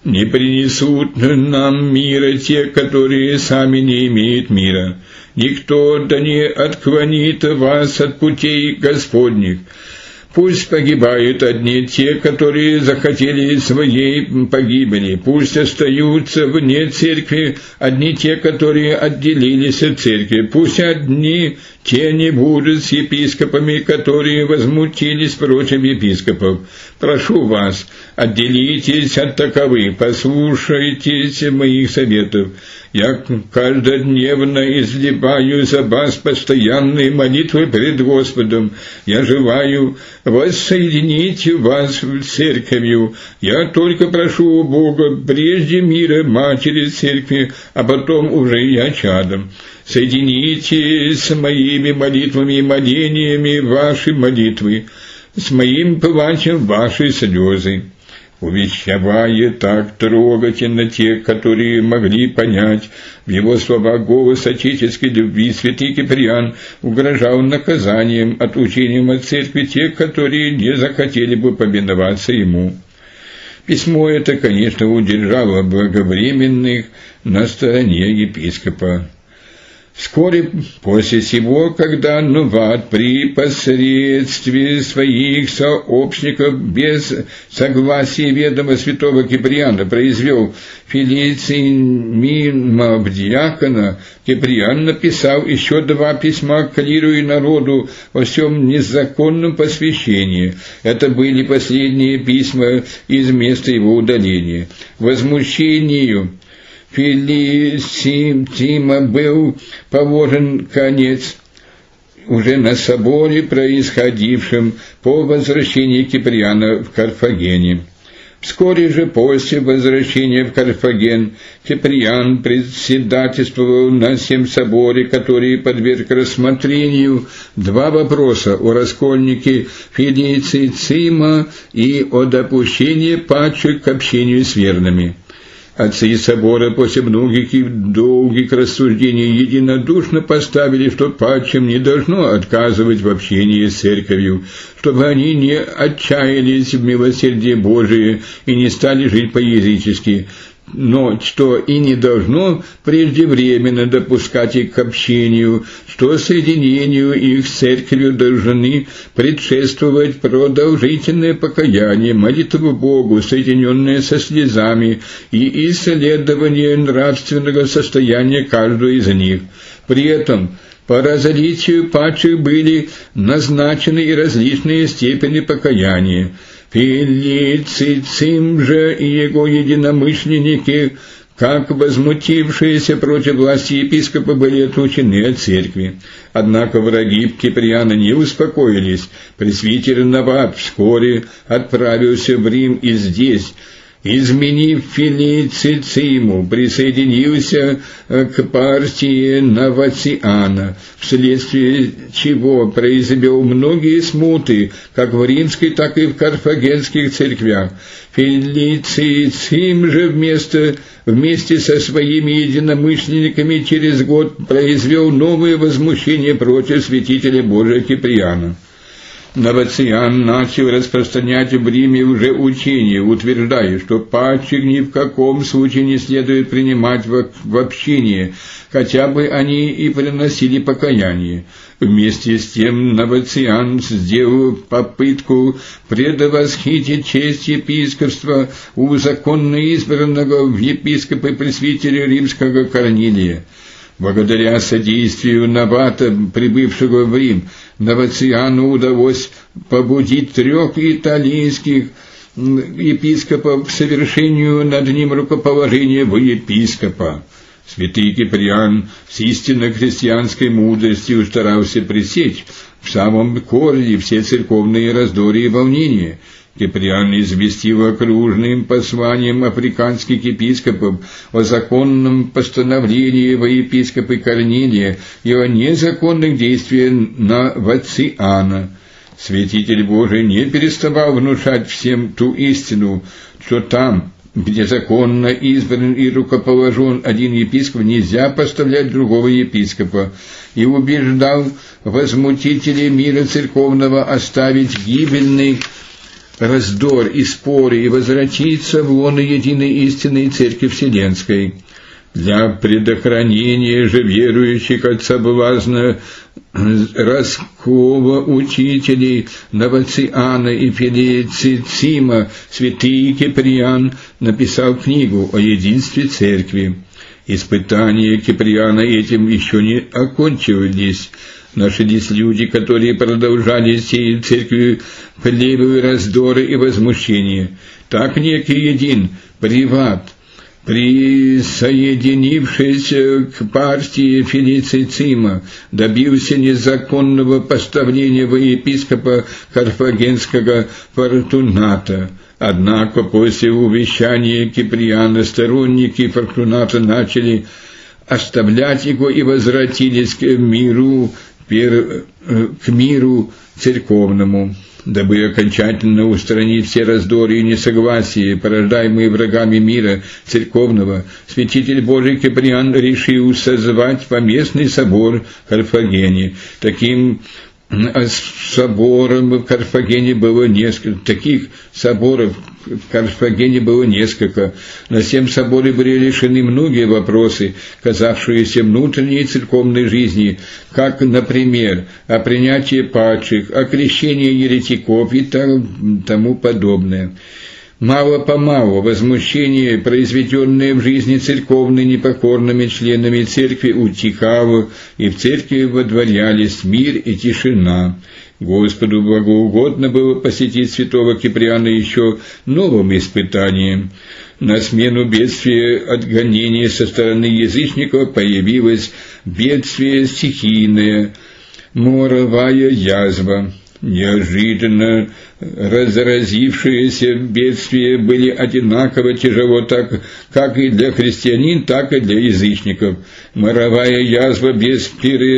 Не принесут нам мира те, которые сами не имеют мира. Никто да не отклонит вас от путей Господних. Пусть погибают одни те, которые захотели своей погибели. Пусть остаются вне церкви одни те, которые отделились от церкви. Пусть одни те не будут с епископами, которые возмутились против епископов. Прошу вас, отделитесь от таковых, послушайтесь моих советов. Я каждодневно изливаю за вас постоянные молитвы пред Господом. Я желаю воссоединить вас с церковью. Я только прошу у Бога прежде мира матери церкви, а потом уже я чадом. Соедините с моими молитвами и молениями ваши молитвы, с моим плачем ваши слезы. Увещевая так трогательно тех, которые могли понять в его словах голос отеческой любви, святый Киприан угрожал наказанием, отлучением от церкви тех, которые не захотели бы повиноваться ему. Письмо это, конечно, удержало благовременных на стороне епископа. Вскоре после сего, когда Нуват при посредстве своих сообщников без согласия ведома святого Киприана произвел Фелиций мимо диакона, Киприан написал еще 2 письма к клиру и народу о всем незаконном посвящении. Это были последние письма из места его удаления. Возмущению Фелицима был положен конец уже на соборе, происходившем по возвращении Киприана в Карфагене. Вскоре же после возвращения в Карфаген Киприан председательствовал на всем соборе, который подверг рассмотрению 2 вопроса о раскольнике Фелицима и о допущении падших к общению с верными. Отцы собора после многих и долгих рассуждений единодушно поставили, что падшим не должно отказывать в общении с церковью, чтобы они не отчаялись в милосердии Божие и не стали жить по-язычески, но что и не должно преждевременно допускать их к общению, что соединению их с церковью должны предшествовать продолжительное покаяние, молитва Богу, соединенное со слезами, и исследование нравственного состояния каждого из них. При этом по различию падших были назначены и различные степени покаяния. Фелицицим же и его единомышленники, как возмутившиеся против власти епископа, были отлучены от церкви. Однако враги Киприана не успокоились. Пресвитер Нуват вскоре отправился в Рим и здесь, изменив Фелицициму, присоединился к партии Новациана, вследствие чего произвел многие смуты, как в римской, так и в карфагенских церквях. Фелицицим же вместе со своими единомышленниками через год произвел новые возмущения против святителя Божия Киприана. Новациан начал распространять в Риме уже учение, утверждая, что падших ни в каком случае не следует принимать в общение, хотя бы они и приносили покаяние. Вместе с тем Новациан сделал попытку предвосхитить честь епископства у законно избранного в епископы пресвитера римского Корнилия. Благодаря содействию Нувата, прибывшего в Рим, Новациану удалось побудить 3 итальянских епископов к совершению над ним рукоположения во епископа. Святый Киприан с истинно христианской мудростью старался пресечь в самом корне все церковные раздоры и волнения. Киприан известил окружным посланием африканских епископов о законном постановлении во епископы Корнилия и о незаконных действиях Новациана. Святитель Божий не переставал внушать всем ту истину, что там, где законно избран и рукоположен один епископ, нельзя поставлять другого епископа, и убеждал возмутителей мира церковного оставить гибельный раздор и споры и возвратиться в лоно единой истинной Церкви Вселенской. Для предохранения же верующих от соблазна раскола учителей Новоциана и Фелицицима святый Киприан написал книгу о единстве Церкви. Испытания Киприана этим еще не окончились. Нашлись люди, которые продолжали сеять Церкви плевые раздоры и возмущения. Так некий един Приват, присоединившись к партии Фелицицима, добился незаконного поставления во епископа карфагенского Фортуната. Однако после увещания Киприана сторонники Фортуната начали оставлять его и возвратились к миру церковному. Дабы окончательно устранить все раздоры и несогласия, порождаемые врагами мира церковного, святитель Божий Киприан решил созвать поместный собор в Карфагене. Таким собором в Карфагене было несколько. Таких соборов в Карфагене было несколько. На всем соборе были решены многие вопросы, казавшиеся внутренней церковной жизни, как, например, о принятии падших, о крещении еретиков и тому подобное. Мало-помалу возмущение, произведенное в жизни церковной непокорными членами церкви, утихало, и в церкви водворялись мир и тишина. Господу благоугодно было посетить святого Киприана еще новым испытанием. На смену бедствия от гонения со стороны язычников появилось бедствие стихийное, моровая язва. Неожиданно разразившиеся бедствия были одинаково тяжело так, как и для христианин, так и для язычников. Моровая язва без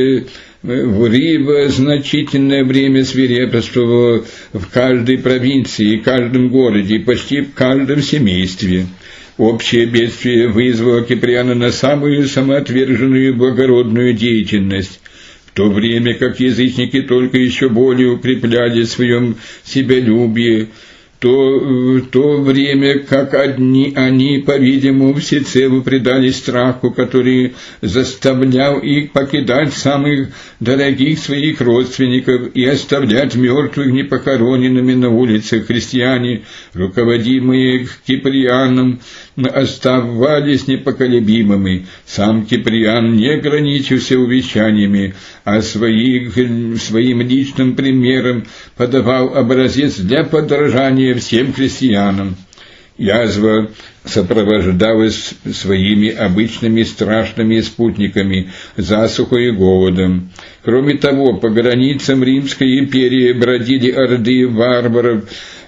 перерыва значительное время свирепствовала в каждой провинции, каждом городе, почти в каждом семействе. Общее бедствие вызвало Киприана на самую самоотверженную благородную деятельность. В то время как язычники только еще более укрепляли в своем себялюбии, в то время как они, по-видимому, всецело предались страху, который заставлял их покидать самых дорогих своих родственников и оставлять мертвых непохороненными на улицах. Христиане, руководимые Киприаном, оставались непоколебимыми. Сам Киприан не ограничился увещаниями, а своим личным примером подавал образец для подражания всем христианам. Язва сопровождалась своими обычными страшными спутниками – засухой и голодом. Кроме того, по границам Римской империи бродили орды варваров,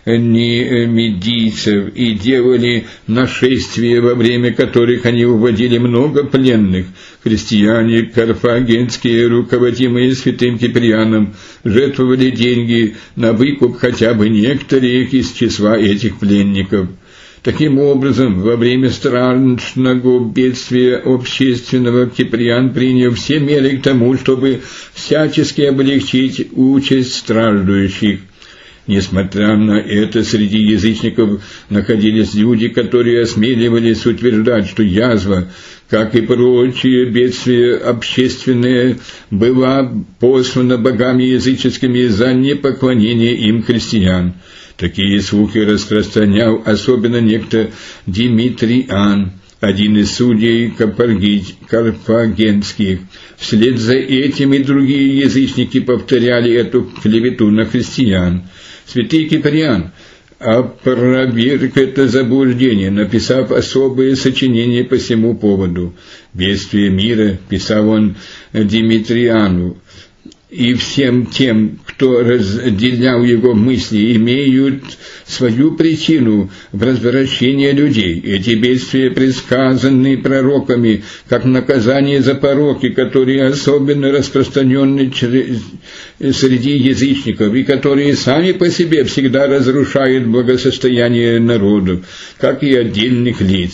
медийцев, и делали нашествия, во время которых они уводили много пленных. Христиане карфагенские, руководимые святым Киприаном, жертвовали деньги на выкуп хотя бы некоторых из числа этих пленников. Таким образом, во время страшного бедствия общественного Киприан принял все меры к тому, чтобы всячески облегчить участь страждущих. Несмотря на это, среди язычников находились люди, которые осмеливались утверждать, что язва, как и прочие бедствия общественные, была послана богами языческими за непоклонение им христиан. Такие слухи распространял особенно некто Димитриан, один из судей карфагенских. Вслед за этим и другие язычники повторяли эту клевету на христиан. Святый Киприан опроверг это заблуждение, написав особые сочинения по всему поводу. «Бедствие мира», писал он Димитриану, и всем тем, кто разделял его мысли, имеют свою причину в развращении людей. Эти бедствия предсказаны пророками, как наказание за пороки, которые особенно распространены среди язычников, и которые сами по себе всегда разрушают благосостояние народов, как и отдельных лиц.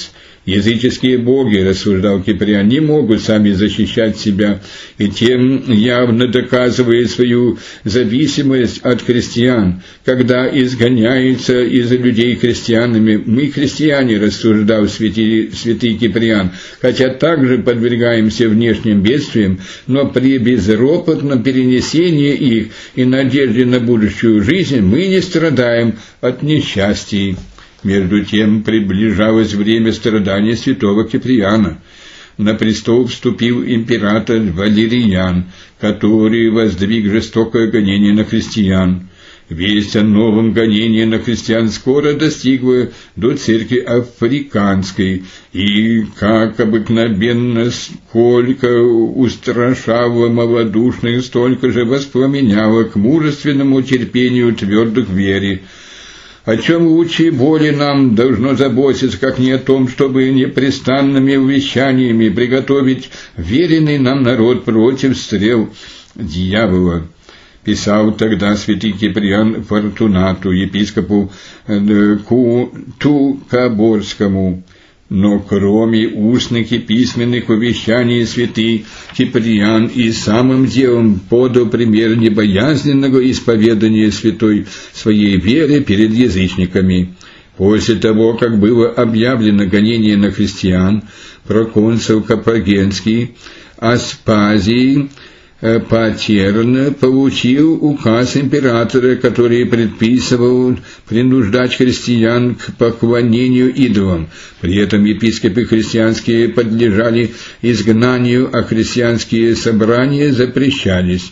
Языческие боги, рассуждал Киприан, не могут сами защищать себя, и тем явно доказывая свою зависимость от христиан, когда изгоняются из людей христианами. Мы христиане, рассуждал святый Киприан, хотя также подвергаемся внешним бедствиям, но при безропотном перенесении их и надежде на будущую жизнь мы не страдаем от несчастий. Между тем приближалось время страдания святого Киприана. На престол вступил император Валериан, который воздвиг жестокое гонение на христиан. Весть о новом гонении на христиан скоро достигла до церкви африканской, и, как обыкновенно, сколько устрашало малодушных, столько же воспламеняло к мужественному терпению твердых в вере. О чем лучше и более нам должно заботиться, как не о том, чтобы непрестанными увещаниями приготовить веренный нам народ против стрел дьявола. Писал тогда святый Киприан Фортунату, епископу Тукаборскому. Но кроме устных и письменных увещаний святый Киприан и самым делом подал пример небоязненного исповедания святой своей веры перед язычниками. После того, как было объявлено гонение на христиан, проконсул Капагенский Аспазий Патерн получил указ императора, который предписывал принуждать христиан к поклонению идолам. При этом епископы христианские подлежали изгнанию, а христианские собрания запрещались.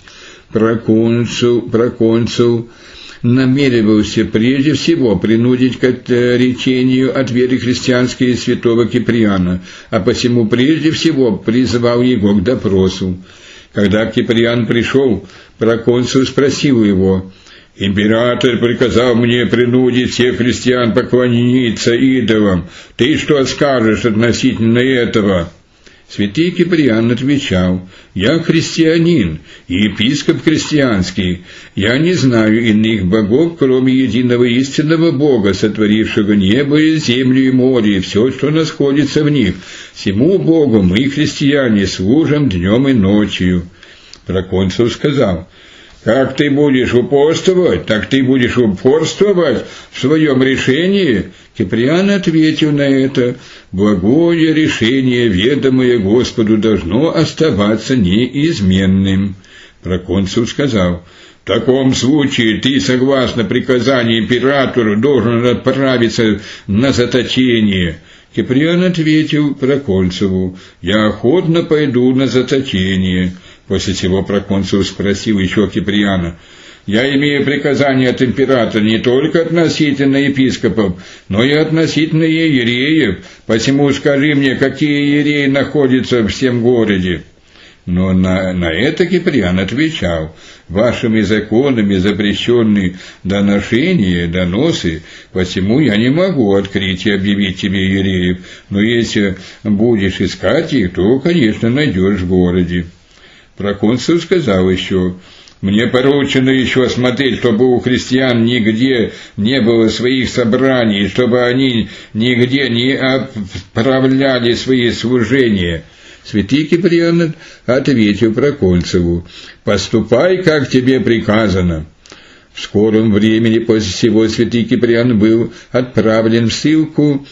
Проконсул намеревался прежде всего принудить к отречению от веры христианской святого Киприана, а посему прежде всего призвал его к допросу. Когда Киприан пришел, проконсул спросил его: «Император приказал мне принудить всех христиан поклониться идолам. Ты что скажешь относительно этого?» Святый Киприан отвечал: «Я христианин, епископ христианский. Я не знаю иных богов, кроме единого истинного Бога, сотворившего небо и землю и море, и все, что находится в них. Всему Богу мы, христиане, служим днем и ночью». Проконсул сказал: «Как ты будешь упорствовать, так ты будешь упорствовать в своем решении». Киприан ответил на это: «Благое решение, ведомое Господу, должно оставаться неизменным». Проконсул сказал: «В таком случае ты, согласно приказанию императору, должен отправиться на заточение». Киприан ответил проконсулу: «Я охотно пойду на заточение». После чего проконсул спросил еще Киприана: «Я имею приказание от императора не только относительно епископов, но и относительно иереев, посему скажи мне, какие иереи находятся в всем городе». Но на это Киприан отвечал: «Вашими законами запрещены доношения, доносы, посему я не могу открыть и объявить тебе иереев, но если будешь искать их, то, конечно, найдешь в городе». Проконсул сказал еще: «Мне поручено еще смотреть, чтобы у христиан нигде не было своих собраний, чтобы они нигде не отправляли свои служения». Святый Киприан ответил проконсулу: «Поступай, как тебе приказано». В скором времени после сего святый Киприан был отправлен в ссылку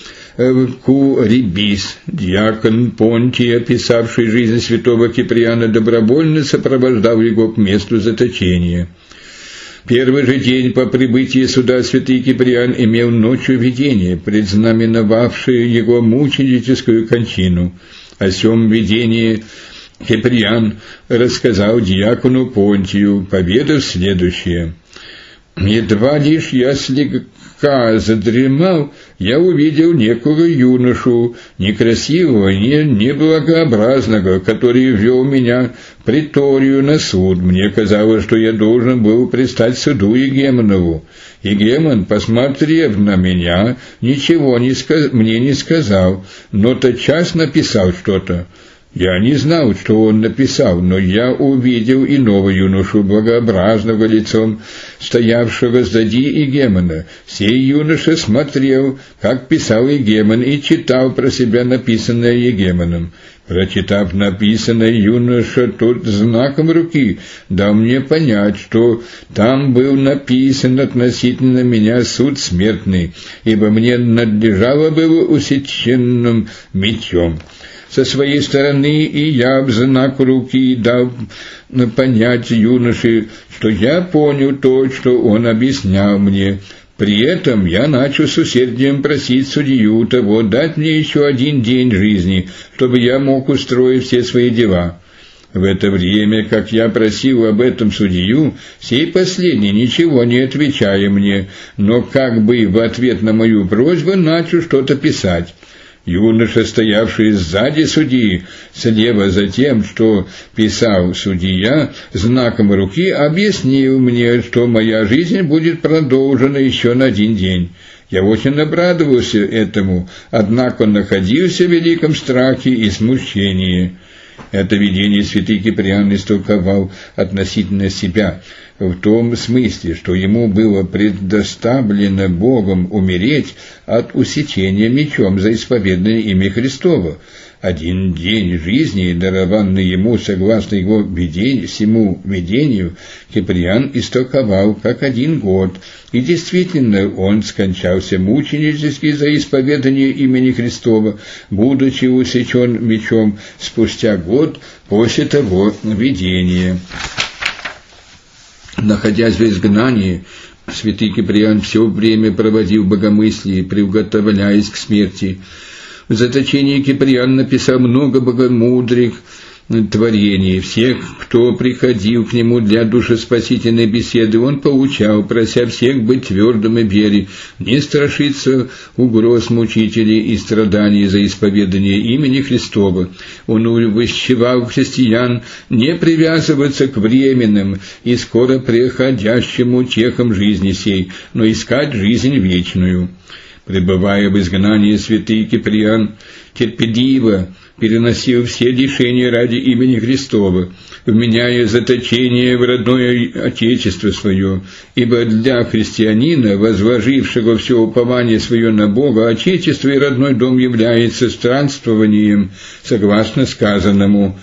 Курибис. Диакон Понтий, описавший жизнь святого Киприана, добровольно сопровождал его к месту заточения. Первый же день по прибытии сюда святый Киприан имел ночью видение, предзнаменовавшее его мученическую кончину. О сем видении Киприан рассказал диакону Понтию, поведав следующее: «Едва лишь я слегка задремал, я увидел некого юношу, некрасивого, неблагообразного, который вел меня в приторию на суд. Мне казалось, что я должен был предстать суду Егемонову. Егемон, посмотрев на меня, ничего мне не сказал, но тотчас написал что-то. Я не знал, что он написал, но я увидел иного юношу, благообразного лицом, стоявшего сзади Игемона. Сей юноша смотрел, как писал Игемон, и читал про себя написанное Игемоном. Прочитав написанное, юноша тот знаком руки дал мне понять, что там был написан относительно меня суд смертный, ибо мне надлежало было усеченным мечом. Со своей стороны и я в знак руки дал понять юноше, что я понял то, что он объяснял мне. При этом я начал с усердием просить судью того дать мне еще 1 день жизни, чтобы я мог устроить все свои дела. В это время, как я просил об этом судью, сей последний, ничего не отвечая мне, но как бы в ответ на мою просьбу начал что-то писать. Юноша, стоявший сзади судьи, слева за тем, что писал судья, знаком руки объяснил мне, что моя жизнь будет продолжена еще на 1 день. Я очень обрадовался этому, однако находился в великом страхе и смущении. Это видение святый Киприан истолковал относительно себя, в том смысле, что ему было предоставлено Богом умереть от усечения мечом за исповедание имя Христово. 1 день жизни, дарованный ему согласно его всему видению, Киприан истолковал как 1 год, и действительно он скончался мученически за исповедание имени Христова, будучи усечен мечом спустя год после того видения. Находясь в изгнании, святый Киприан все время проводил в богомыслии, приготовляясь к смерти. В заточении Киприан написал много богомудрых творений. Всех, кто приходил к нему для душеспасительной беседы, он поучал, прося всех быть твердым в вере, не страшиться угроз мучителей и страданий за исповедание имени Христова. Он увещевал христиан не привязываться к временным и скоро приходящим утехам жизни сей, но искать жизнь вечную. Пребывая в изгнании, святый Киприан терпеливо переносил все лишения ради имени Христова, вменяя заточение в родное Отечество свое, ибо для христианина, возложившего все упование свое на Бога, Отечество и родной дом является странствованием, согласно сказанному: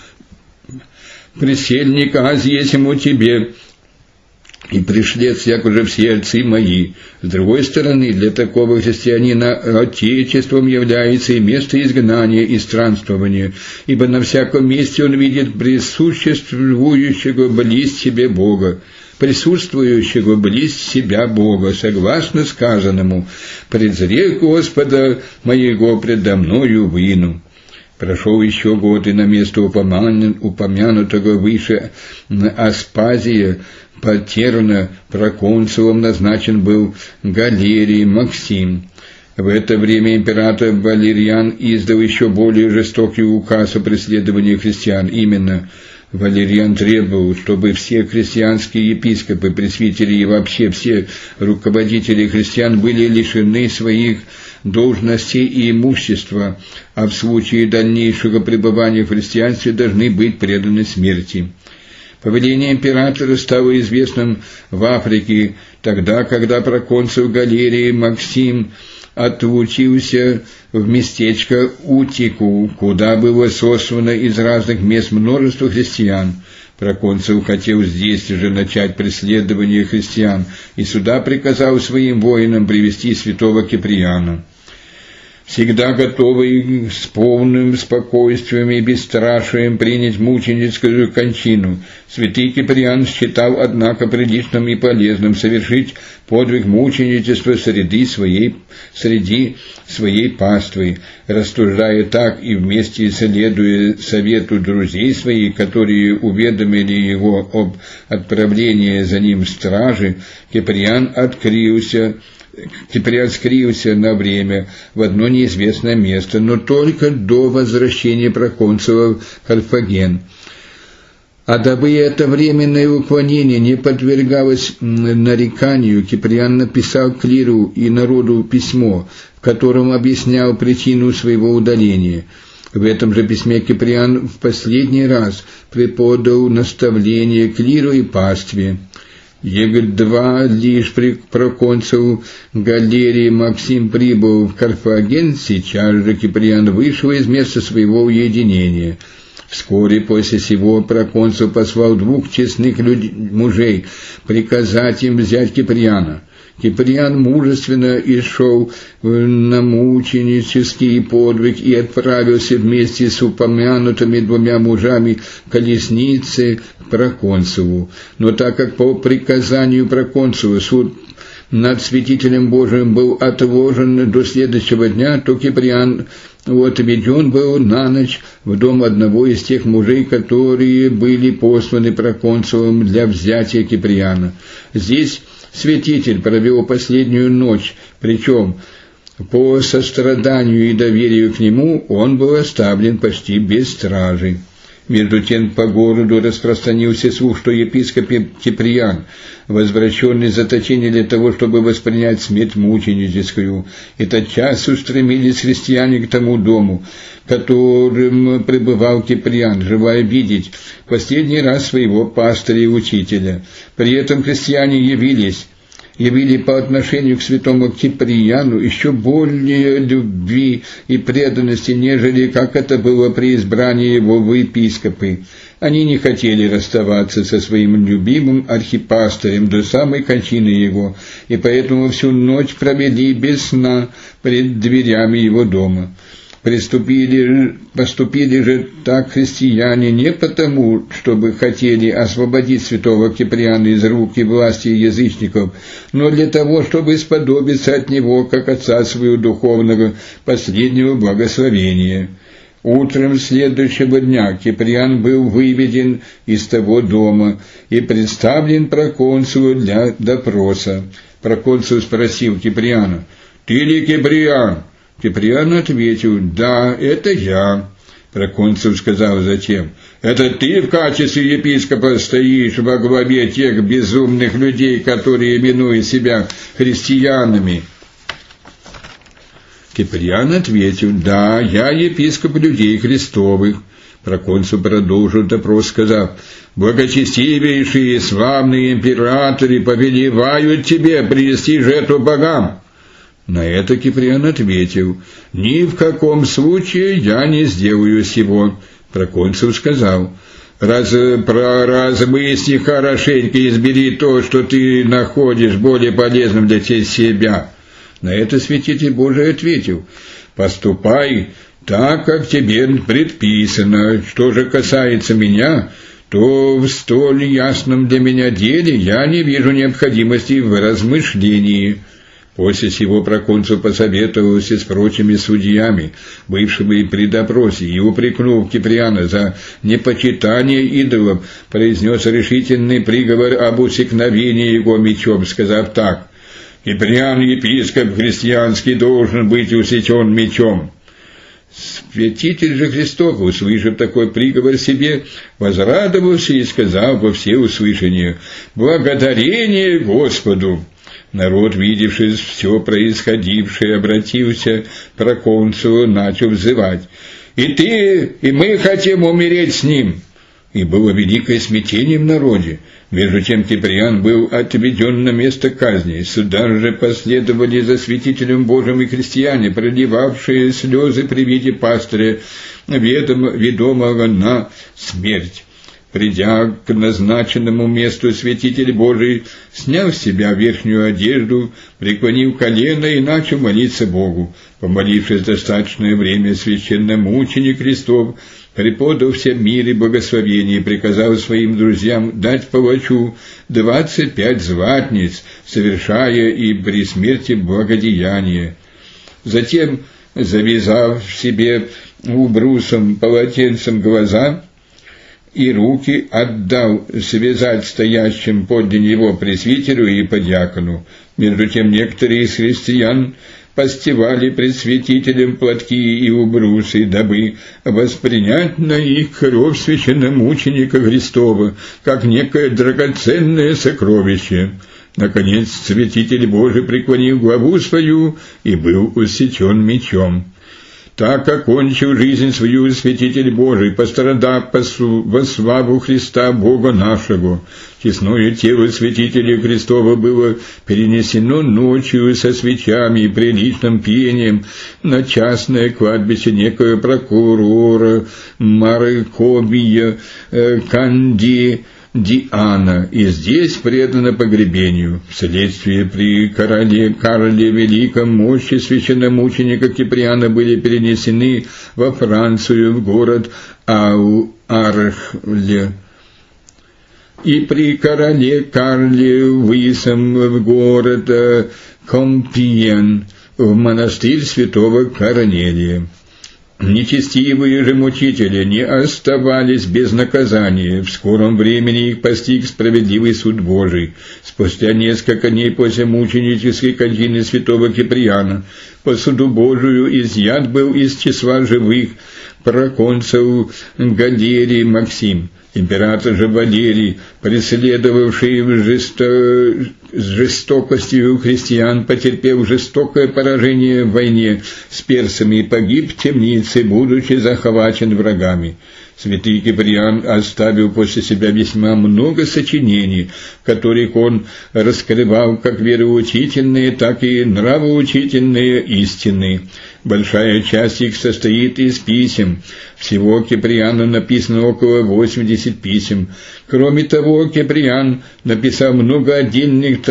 «Присельник аз есму тебе, и пришлец, як уже все отцы мои». С другой стороны, для такого христианина отечеством является и место изгнания и странствования, ибо на всяком месте он видит присутствующего близ себе Бога, присутствующего близ себя Бога, согласно сказанному: «Презри Господа моего предо мною выну». Прошел еще год, и на место упомянутого выше Аспазия Патерна проконсулом назначен был Галерий Максим. В это время император Валериан издал еще более жестокий указ о преследовании христиан. Именно Валериан требовал, чтобы все христианские епископы, пресвитери и вообще все руководители христиан были лишены своих должностей и имущества, а в случае дальнейшего пребывания в христианстве должны быть преданы смерти. Повеление императора стало известным в Африке тогда, когда проконсул Галерий Максим отлучился в местечко Утику, куда было сослано из разных мест множество христиан. Проконсул хотел здесь же начать преследование христиан, и сюда приказал своим воинам привести святого Киприана. Всегда готовый с полным спокойствием и бесстрашием принять мученическую кончину, святый Киприан считал, однако, приличным и полезным совершить подвиг мученичества среди своей паствы, рассуждая так и вместе следуя совету друзей своих, которые уведомили его об отправлении за ним стражи. Киприан скрылся на время в одно неизвестное место, но только до возвращения проконсула в Карфаген. А дабы это временное уклонение не подвергалось нареканию, Киприан написал клиру и народу письмо, в котором объяснял причину своего удаления. В этом же письме Киприан в последний раз преподал наставление клиру и пастве. Едва лишь проконсул Галерий Максим прибыл в Карфаген, сейчас же Киприан вышел из места своего уединения. Вскоре после сего проконсул послал 2 честных мужей приказать им взять Киприана. Киприан мужественно и шел на мученический подвиг и отправился вместе с упомянутыми 2 мужами колесницы к проконсулу. Но так как по приказанию проконсула суд над святителем Божиим был отложен до следующего дня, то Киприан отведен был на ночь в дом одного из тех мужей, которые были посланы проконсулом для взятия Киприана. Здесь святитель провел последнюю ночь, причем по состраданию и доверию к нему он был оставлен почти без стражи. Между тем по городу распространился слух, что епископ Киприан, возвращенный из заточения для того, чтобы воспринять смерть мученическую, и тотчас устремились христиане к тому дому, которым пребывал Киприан, желая видеть последний раз своего пастыря и учителя. При этом христиане явили по отношению к святому Киприану еще более любви и преданности, нежели как это было при избрании его в епископы. Они не хотели расставаться со своим любимым архипастырем до самой кончины его, и поэтому всю ночь провели без сна пред дверями его дома. Поступили же так христиане не потому, чтобы хотели освободить святого Киприана из рук и власти язычников, но для того, чтобы сподобиться от него, как отца своего духовного, последнего благословения. Утром следующего дня Киприан был выведен из того дома и представлен проконсулу для допроса. Проконсул спросил Киприана: «Ты ли Киприан?» Киприан ответил: «Да, это я». Проконсул сказал затем: «Это ты в качестве епископа стоишь во главе тех безумных людей, которые именуют себя христианами?» Киприан ответил: «Да, я епископ людей Христовых». Проконсул продолжил допрос, сказав: «Благочестивейшие и славные императоры повелевают тебе принести жертву богам». На это Киприан ответил: «Ни в каком случае я не сделаю сего». Проконсул сказал: «Размысли хорошенько и избери то, что ты находишь более полезным для себя». На это святитель Божий ответил: «Поступай так, как тебе предписано. Что же касается меня, то в столь ясном для меня деле я не вижу необходимости в размышлении». После сего проконсул посоветовался с прочими судьями, бывшими при допросе, и, упрекнув Киприана за непочитание идолов, произнес решительный приговор об усекновении его мечом, сказав так: «Киприан, епископ христианский, должен быть усечен мечом». Святитель же Христов, услышав такой приговор себе, возрадовался и сказал во всеуслышание: «Благодарение Господу!» Народ, видевший все происходившее, обратился к проконсулу, начал взывать: «И ты, и мы хотим умереть с ним!» И было великое смятение в народе. Между тем Киприан был отведен на место казни. Сюда же последовали за святителем Божиим и христиане, проливавшие слезы при виде пастыря, ведомого на смерть. Придя к назначенному месту, святитель Божий снял с себя верхнюю одежду, преклонил колено и начал молиться Богу. Помолившись достаточное время, священномученик Христов преподал всем мире благословение и приказал своим друзьям дать палачу 25 златниц, совершая и при смерти благодеяние. Затем, завязав себе убрусом полотенцем глаза и руки, отдал связать стоящим подле него пресвитеру и подьякону. Между тем некоторые из христиан постевали пред святителем платки и убрусы, дабы воспринять на их кровь священномученика Христова, как некое драгоценное сокровище. Наконец святитель Божий преклонил главу свою и был усечен мечом. Так окончил жизнь свою святитель Божий, пострадав во славу Христа Бога нашего. Честное тело святителя Христова было перенесено ночью со свечами и приличным пением на частное кладбище некого прокурора Маркобия Кандидиана, и здесь предано погребению. Вследствие при короле Карле Великом мощи священномученика Киприана были перенесены во Францию, в город Архле, и при короле Карле Высом в город Компьен, в монастырь святого Корнелия. Нечестивые же мучители не оставались без наказания. В скором времени их постиг справедливый суд Божий. Спустя несколько дней после мученической кончины святого Киприана по суду Божию изъят был из числа живых проконсул Галерий Максим. Император же Валерий, преследовавший с жестокостью христиан, потерпел жестокое поражение в войне с персами и погиб в темнице, будучи захвачен врагами. Святый Киприан оставил после себя весьма много сочинений, в которых он раскрывал как вероучительные, так и нравоучительные истины. Большая часть их состоит из писем. Всего Киприану написано около 80 писем. Кроме того, Киприан написал много отдельных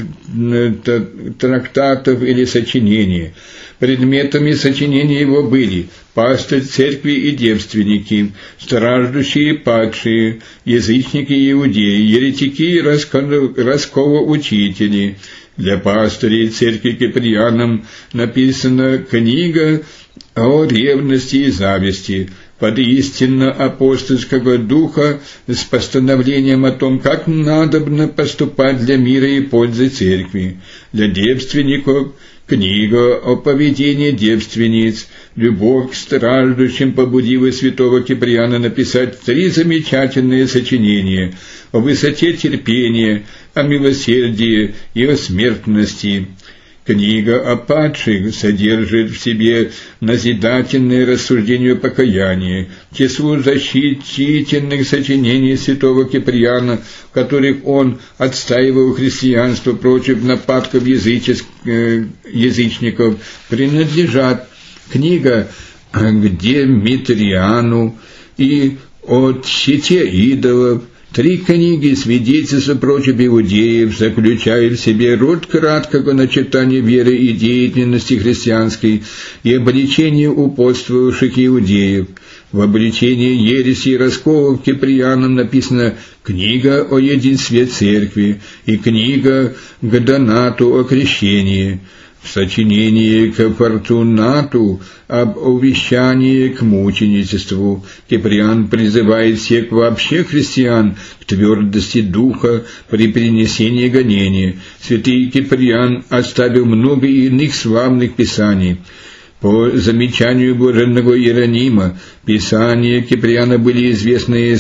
трактатов или сочинений. Предметами сочинений его были пастырь церкви и девственники, страждущие падшие, язычники иудеи, еретики и расколоучители. Для пастырей церкви Киприаном написана книга о ревности и зависти, под истинно апостольского духа, с постановлением о том, как надобно поступать для мира и пользы церкви. Для девственников книга о поведении девственниц. Любовь к страждущим побудила святого Киприана написать 3 замечательные сочинения о высоте терпения, о милосердии и о смертности. Книга о падших содержит в себе назидательные рассуждения о покаянии. К числу защитительных сочинений святого Киприана, в которых он отстаивал христианство против нападков язычников, принадлежат книга к Димитриану и о щите идолов. 3 книги свидетельства против иудеев заключают в себе род краткого начертания веры и деятельности христианской и обличения упорствовавших иудеев. В обличении ереси и расколов Киприаном написана книга о единстве церкви и книга к Донату о крещении. В сочинении к Фортунату об увещании к мученичеству Киприан призывает всех вообще христиан к твердости духа при перенесении гонения. Святый Киприан оставил много иных славных писаний. По замечанию блаженного Иеронима, писания Киприана были известные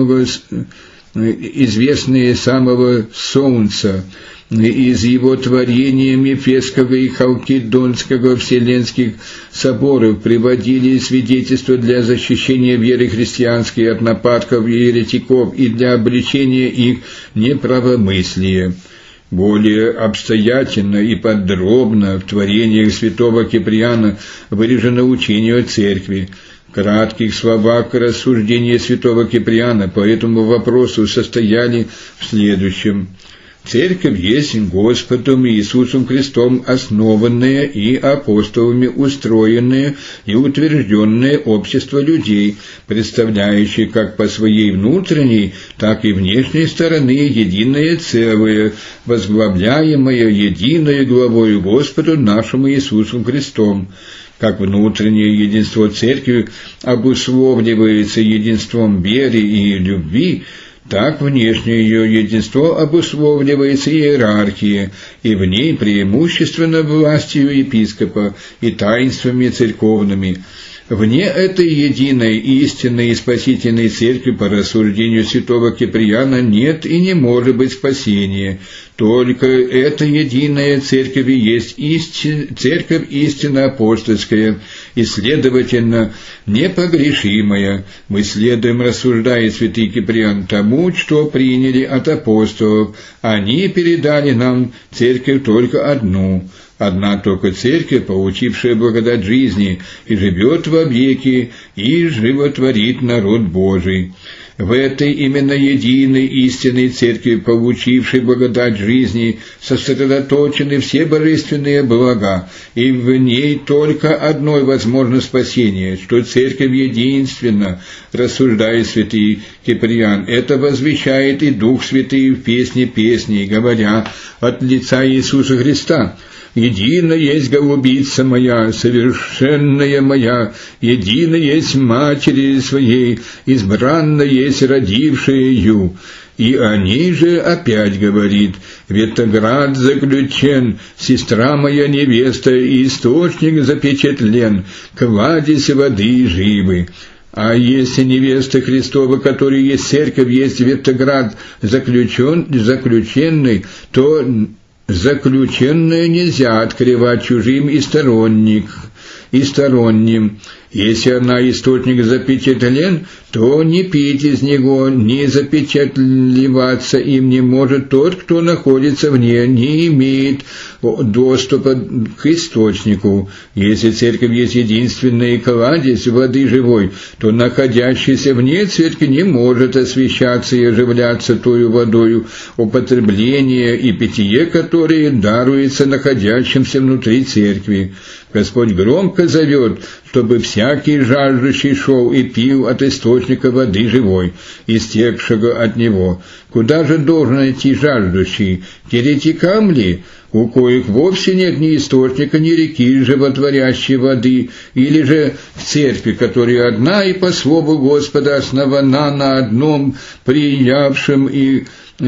самого солнца. Из его творения Ефесского и Халкидонского вселенских соборов приводили свидетельства для защищения веры христианской от нападков еретиков и для обличения их неправомыслия. Более обстоятельно и подробно в творениях святого Киприана выражено учение о церкви. В кратких словах рассуждения святого Киприана по этому вопросу состояли в следующем. Церковь есть Господом Иисусом Христом основанное и апостолами устроенное и утвержденное общество людей, представляющее как по своей внутренней, так и внешней стороны единое целое, возглавляемое единой главою Господу нашему Иисусом Христом. Как внутреннее единство церкви обусловливается единством веры и любви, так внешнее ее единство обусловливается иерархией, и в ней преимущественно властью епископа и таинствами церковными. Вне этой единой истинной и спасительной церкви, по рассуждению святого Киприана, нет и не может быть спасения. Только эта единая церковь и есть церковь истинно апостольская, и, следовательно, непогрешимая. Мы следуем, рассуждает святый Киприан, тому, что приняли от апостолов. Они передали нам церковь только одну. Одна только церковь, получившая благодать жизни, и живет вовеки, и животворит народ Божий. В этой именно единой истинной церкви, получившей благодать жизни, сосредоточены все божественные блага, и в ней только одно возможно спасение, что церковь единственна, рассуждает святый Киприан. Это возвещает и Дух Святый в песне песней, говоря от лица Иисуса Христа. «Едина есть голубица моя, совершенная моя, едина есть матери своей, избранна есть родившая ее». И о ней же опять говорит: «Ветоград заключен, сестра моя невеста, и источник запечатлен, кладезь воды живы». А если невеста Христова, которая есть церковь, есть ветоград заключенный, то заключенное нельзя открывать чужим и сторонним. Если она источник запечатлен, то не пить из него, не запечатливаться им не может тот, кто находится вне, не имеет доступа к источнику. Если церковь есть единственная кладезь воды живой, то находящийся вне церкви не может освящаться и оживляться тою водою, употребление и питье, которые даруется находящимся внутри церкви. Господь громко зовет, чтобы всякий жаждущий шел и пил от источника воды живой, истекшего от него. Куда же должен идти жаждущий? К еретикам ли, у коих вовсе нет ни источника, ни реки животворящей воды, или же в церкви, которая одна и по слову Господа основана на одном приявшем и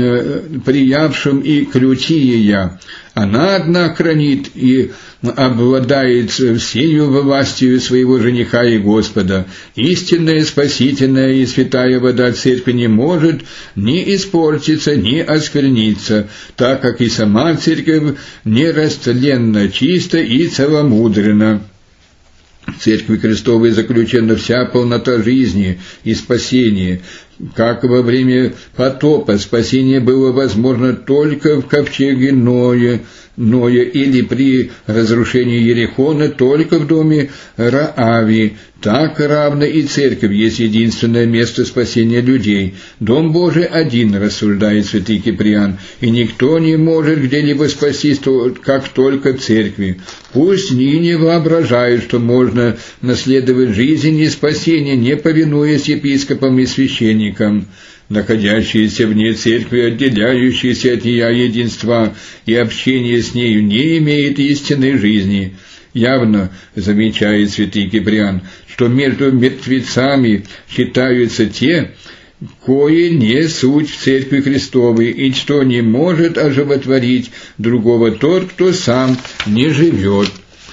ключи ея. Она одна хранит и обладает всею властью своего жениха и Господа. Истинная, спасительная и святая вода церкви не может ни испортиться, ни оскверниться, так как и сама церковь нерастленна, чиста и целомудренна. В Церкви Христовой заключена вся полнота жизни и спасения. Как во время потопа спасение было возможно только в ковчеге Ноя, или при разрушении Ерихона только в доме Раави, так равно и церковь есть единственное место спасения людей. Дом Божий один, рассуждает святый Киприан, и никто не может где-либо спастись, как только церкви. Пусть не воображают, что можно наследовать жизнь и спасение, не повинуясь епископам и священникам. Находящиеся вне церкви, отделяющиеся от нее единства и общения с нею, не имеют истинной жизни. Явно замечает святый Киприан, что между мертвецами считаются те, кое не суть в Церкви Христовой, и что не может оживотворить другого тот, кто сам не живет.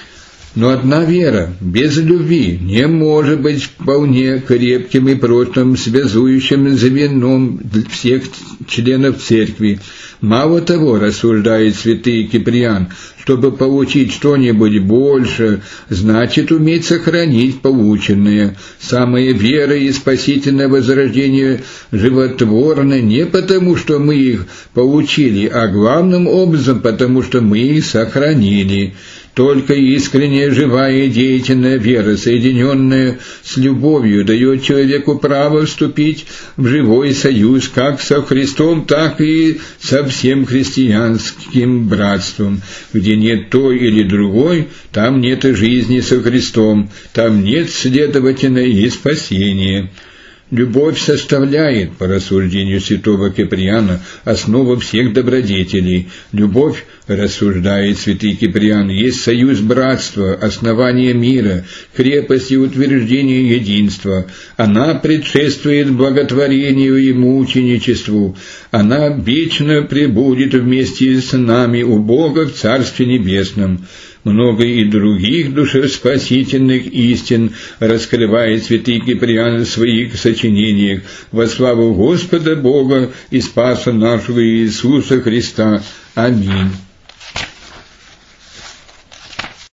Но одна вера без любви не может быть вполне крепким и прочным связующим звеном всех членов церкви. Мало того, рассуждает святый Киприан, чтобы получить что-нибудь больше, значит уметь сохранить полученное. Самая вера и спасительное возрождение животворны не потому, что мы их получили, а главным образом потому, что мы их сохранили. Только искренняя, живая и деятельная вера, соединенная с любовью, дает человеку право вступить в живой союз как со Христом, так и со всем христианским братством. Где нет той или другой, там нет и жизни со Христом, там нет, следовательно, и спасения. Любовь составляет, по рассуждению святого Киприана, основу всех добродетелей. Любовь, рассуждает святый Киприан, есть союз братства, основание мира, крепость и утверждение единства. Она предшествует благотворению и мученичеству. Она вечно пребудет вместе с нами у Бога в Царстве Небесном. Много и других душеспасительных истин раскрывает святый Киприан в своих сочинениях во славу Господа Бога и Спаса нашего Иисуса Христа. Аминь.